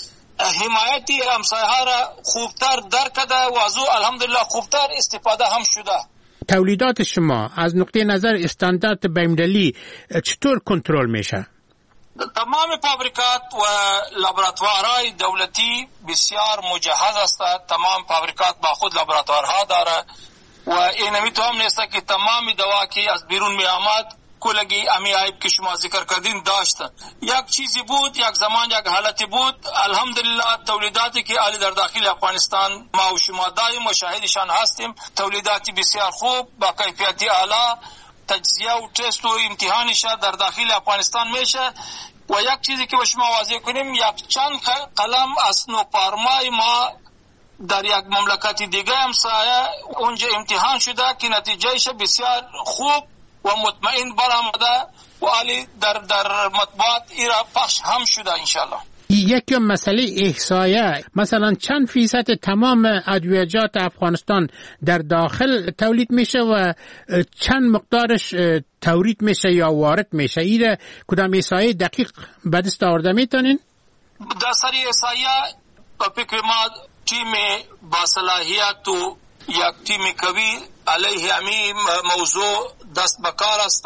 حمایتی همسایه ها را خوبتر درک کرده و از او الحمدلله خوبتر استفاده هم شده. تولیدات شما از نقطه نظر استاندارد بین‌المللی چطور کنترل میشه؟ تمام فابریکات و لابراتوارهای دولتی بسیار مجهز است. تمام فابریکات با خود لابراتوارها داره و این میتونم نیست که تمام دوا که از بیرون می آمد کلگی امی عیب که شما ذکر کردین داشت. یک چیزی بود، یک زمان یک حالتی بود. الحمدلله تولیداتی که علی در داخل افغانستان ما و شما دائم مشاهدشان هستیم، تولیداتی بسیار خوب با کیفیتی اعلی، تجزیه و تست و امتحانش در داخل افغانستان میشه. و یک چیزی که به شما واضح کنیم، یک چند قلم از نوپارمای ما در یک مملکت دیگه همسایه اونجا امتحان شده که نتیجهش بسیار خوب و مطمئن برآمده و علی در در مطبوعات ایرا پخش هم شده انشالله. یکی مسئله احصایه، مثلا چند فیصد تمام ادویه‌جات افغانستان در داخل تولید میشه و چند مقدارش تورید میشه یا وارد میشه؟ ایره کدام احصایه دقیق به دست آورده میتونین؟ در سری احصایه به فکر ما تیم با صلاحیت و یک تیم قوی علیه امی موضوع دست بکار است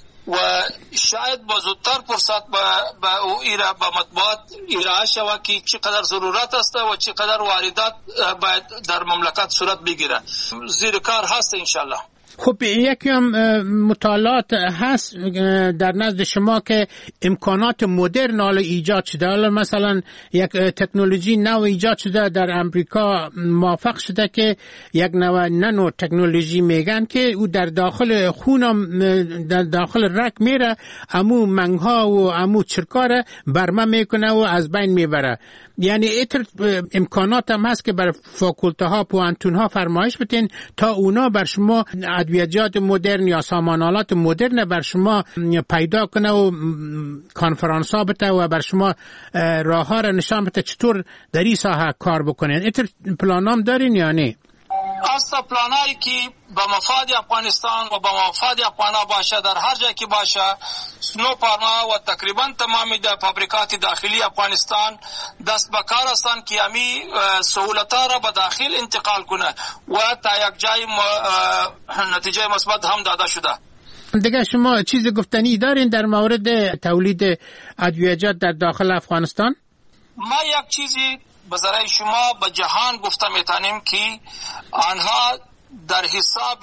و شاید با زودتر فرصت به او ایرا به مطبوعات ارائه شود که چقدر ضرورت است و چقدر واردات باید در مملکت صورت بگیره. زیر کار هست انشالله. خب یکی هم مطالعات هست در نزد شما که امکانات مدرن حالا ایجاد شده، حالا مثلا یک تکنولوژی نو ایجاد شده در امریکا، موفق شده که یک نوع نانو تکنولوژی میگن که او در داخل خون در داخل رگ میره، امو منگها و امو چرکار برمه میکنه و از بین میبره. یعنی ایتر امکانات هم هست که بر فاکولته ها پوانتون ها فرمایش بتین تا اونا بر شما ادویه‌جات مدرن یا سامانالات مدرن بر شما پیدا کنه و کانفرانس ها بده و بر شما راه ها را نشان بده چطور در این ساحه کار بکنین. ایتر پلانام دارین یا نه؟ اصلا پلانایی که به مفاد افغانستان و به مفاد افغانا باشه در هر جای که باشه، سنو پارما و تقریبا تمامی در فابریکات داخلی افغانستان دست به کار هستند که امی سهولت‌ها را به داخل انتقال کنه و تا یک جای نتیجه مثبت هم داده شده. دیگه شما چیز گفتنی دارین در مورد تولید ادویه‌جات در داخل افغانستان؟ ما یک چیزی به ذریعه شما به جهان گفته میتونیم که آنها در حساب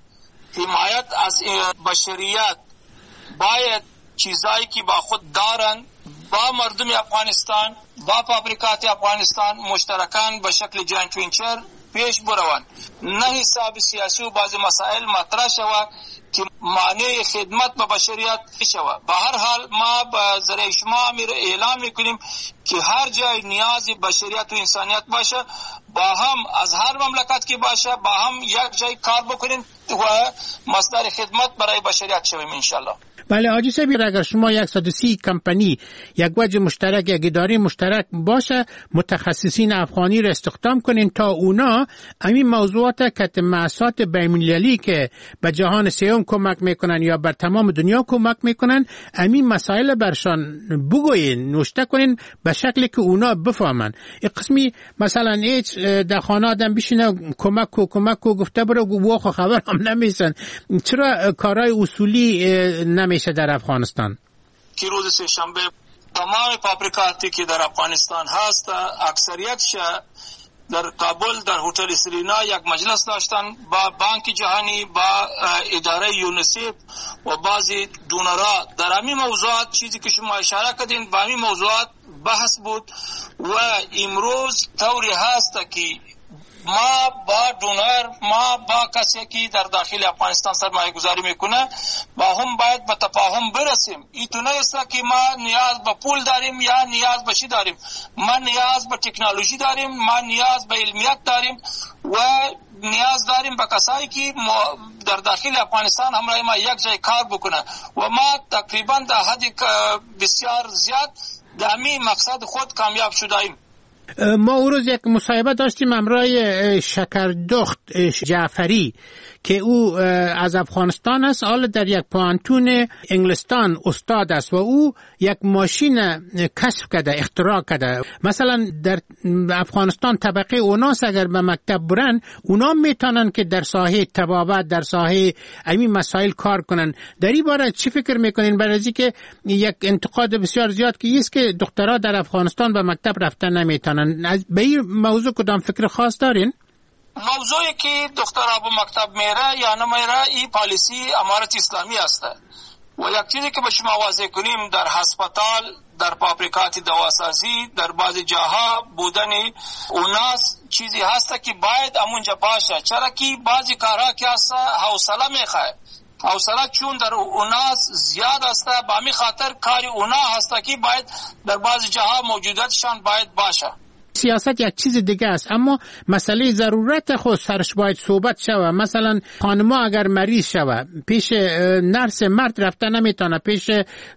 حمایت از بشریت باید چیزایی که با خود دارن با مردم افغانستان، با فابریکات افغانستان مشترکان به شکل جوینت وینچر پیش بروند، نه حساب سیاسی و بعضی مسائل مطرح شود که مانع خدمت به بشریت شود. به هر حال ما به ذریعه شما امیر اعلام میکنیم که هر جای نیازی بشریت و انسانیت باشه با هم از هر مملکت که باشه با هم یک جای کار بکنیم و مصدر خدمت برای بشریت شویم انشالله. بله حاجی صاحب، اگر شما یک صد و سی کمپانی یک وجه مشترک یک اداره مشترک باشه، متخصصین افغانی را استخدام کنین تا اونا همین موضوعات کتمعصات بین‌المللی که به جهان سیوم کمک میکنن یا بر تمام دنیا کمک میکنن، همین مسائل برشان بگوین، نوشته کنین به شکلی که اونا بفهمن. این قسمی مثلا هیچ در خانه آدم بشینه کمک کو کمک کو گفته برو و خبر هم نمیسن. چرا کارهای اصولی نمیشه در افغانستان؟ که روز سه شنبه تمام فابریکاتی که در افغانستان هست اکثریتش در کابل در هتل سرینا یک مجلس داشتن با بانک جهانی، با اداره یونیسف و بعضی دونرها. در همین موضوعات چیزی که شما اشاره کردین با همین موضوعات بحث بود و امروز طوری هست که ما با دونر، ما با کسی که در داخل افغانستان سرمایه گذاری میکنه با هم باید به تفاهم برسیم. ایتو نیست که ما نیاز به پول داریم یا نیاز به چی داریم، ما نیاز به تکنولوژی داریم، ما نیاز به علمیت داریم و نیاز داریم به کسایی که در داخل افغانستان همراه ما یک جای کار بکنه و ما تقریبا در حد بسیار زیاد در همین مقصد خود کامیاب شدیم. ما او روز یک مصاحبه داشتیم همراه شکردخت جعفری که او از افغانستان است، حالا در یک پانتون انگلستان استاد است و او یک ماشین کشف کرده، اختراع کرده. مثلا در افغانستان طبقه اوناس اگر به مکتب برن، اونا میتونن که در ساحه طبابت، در ساحه همین مسائل کار کنن. در این باره چی فکر میکنین؟ برای از اینکه یک انتقاد بسیار زیاد که است که دخترها در افغانستان به مکتب رفتن نمیتونن، به این موضوع کدام فکر خاص دارین؟ موضوعی که دخترها به مکتب میره یا نمیره این پالیسی امارت اسلامی است و یک چیزی که به شما واضح کنیم، در هسپتال، در فابریکات دواسازی، در بعضی جاها بودن اوناس چیزی هست که باید امونجا باشه، چرا که بعضی کارها که هست حوصله میخواه، حوصله چون در اوناس زیاد است، به همین خاطر کاری اونا هست که باید در بعضی جاها موجودیتشان باید باشه. سیاست یک چیز دیگه است، اما مسئله ضرورت خود سرش باید صحبت شوه. مثلا خانما اگر مریض شوه پیش نرس مرد رفته نمیتونه، پیش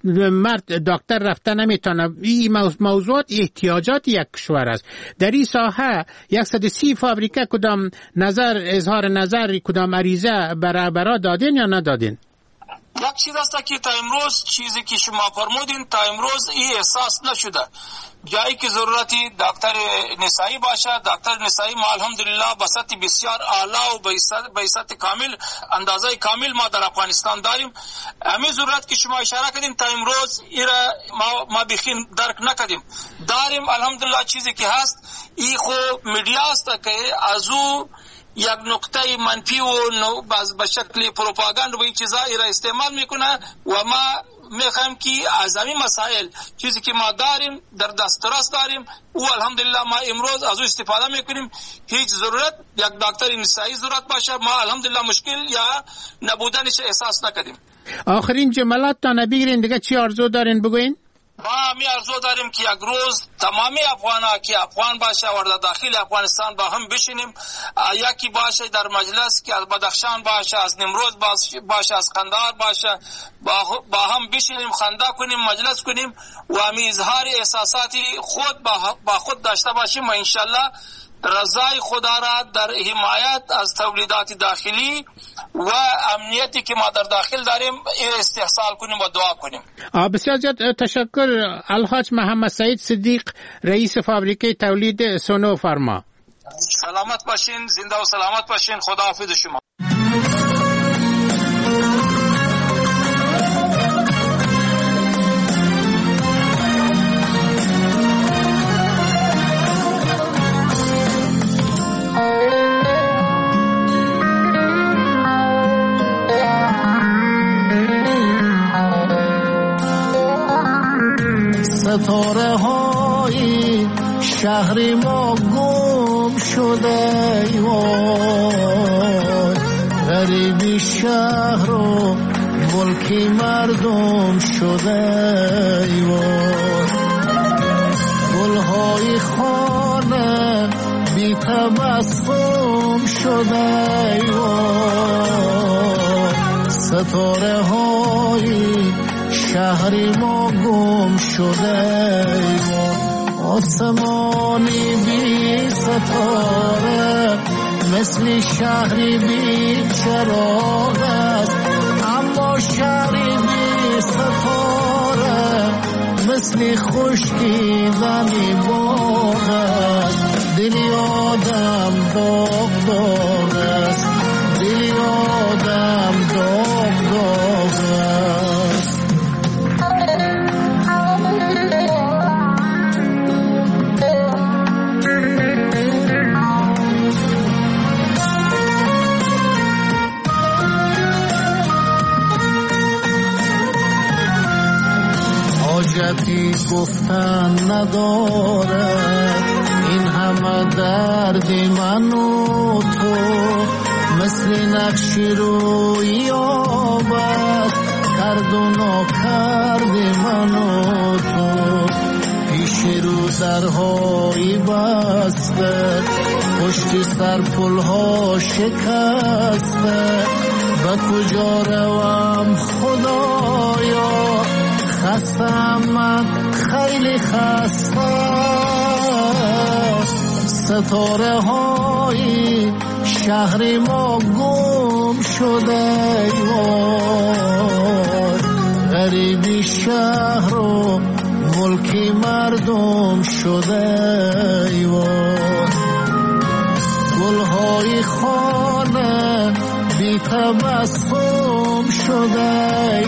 مرد دکتر رفته نمیتونه. این موضوعات احتیاجات یک کشور است. در این ساحه صد و سی فابریکه کدام نظر اظهار نظر کدام عریضه برا دادین یا ندادین؟ یک چیز است که تا امروز چیزی که شما فرمودین تا امروز این احساس نشده. جایی که ضرورتی دکتر نسایی باشه، دکتر نسایی ما الحمدلله به سطح بسیار اعلی و به سطح کامل، اندازه کامل ما در افغانستان داریم. همین ضرورت که شما اشاره کردین تا امروز ایرا ما ما بخین درک نکردیم. داریم الحمدلله. چیزی که هست این خو میډیا است که از او یک نقطه منفی و به شکل پروپاگاند و این چیزا را استعمال میکنه و ما میخوایم که از همین مسائل چیزی که ما داریم در دسترس داریم و الحمدلله ما امروز از او استفاده میکنیم. هیچ ضرورت یک دکتر نسایی ضرورت باشه ما الحمدلله مشکل یا نبودنش احساس نکردیم. آخرین جملات تا نبیگرین دیگه چی آرزو دارین بگوین؟ ما همی ارزو داریم که یک روز تمامی افغانها که افغان باشه و در داخل افغانستان با هم بشینیم، یکی باشه در مجلس که از بدخشان باشه، از نمروز باشه، از قندهار باشه، با هم بشینیم خنده کنیم، مجلس کنیم و همی اظهار احساساتی خود با خود داشته باشیم و انشالله رضای خدا را در حمایت از تولیدات داخلی و امنیتی که ما در داخل داریم استحصال کنیم و دعا کنیم. بسیار زیاد تشکر الحاج محمد سعید صدیق، رئیس فابریکه تولید سونو فارما. سلامت باشین، زنده و سلامت باشین. خدا حافظ شما. ستاره های شهر ما گم شده وای، غریبی شهر و ملکی مردم شده وای، گلهای خانه بی تبسم شده وای، ستاره های شهری ما گم شده آسمانی بی ستاره مثل شهری بی چراغ است، اما شهری بی ستاره مثل خشکیدنی باغ است. دلی آدم داغ داغ است، دلی آدم داغ داغ است. حاجتی گفتن نداره این همه درد من و تو، مثل نقشی روی آبد کرد و ناکرد من و تو، پیش رو درهای بسته پشت سر پلها شکسته، به کجا روم خدایا، خستم من خیلی خسته. ستاره های شهر ما گم شده، غریبی شهر و ملکی مردم شده. گلهای خانه بی تبسم شده،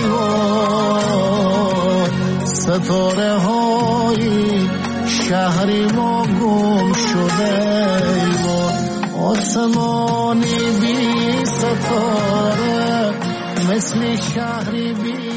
ستاره های شهر ما گم شده. آسمانی بی ستاره مثل شهری بی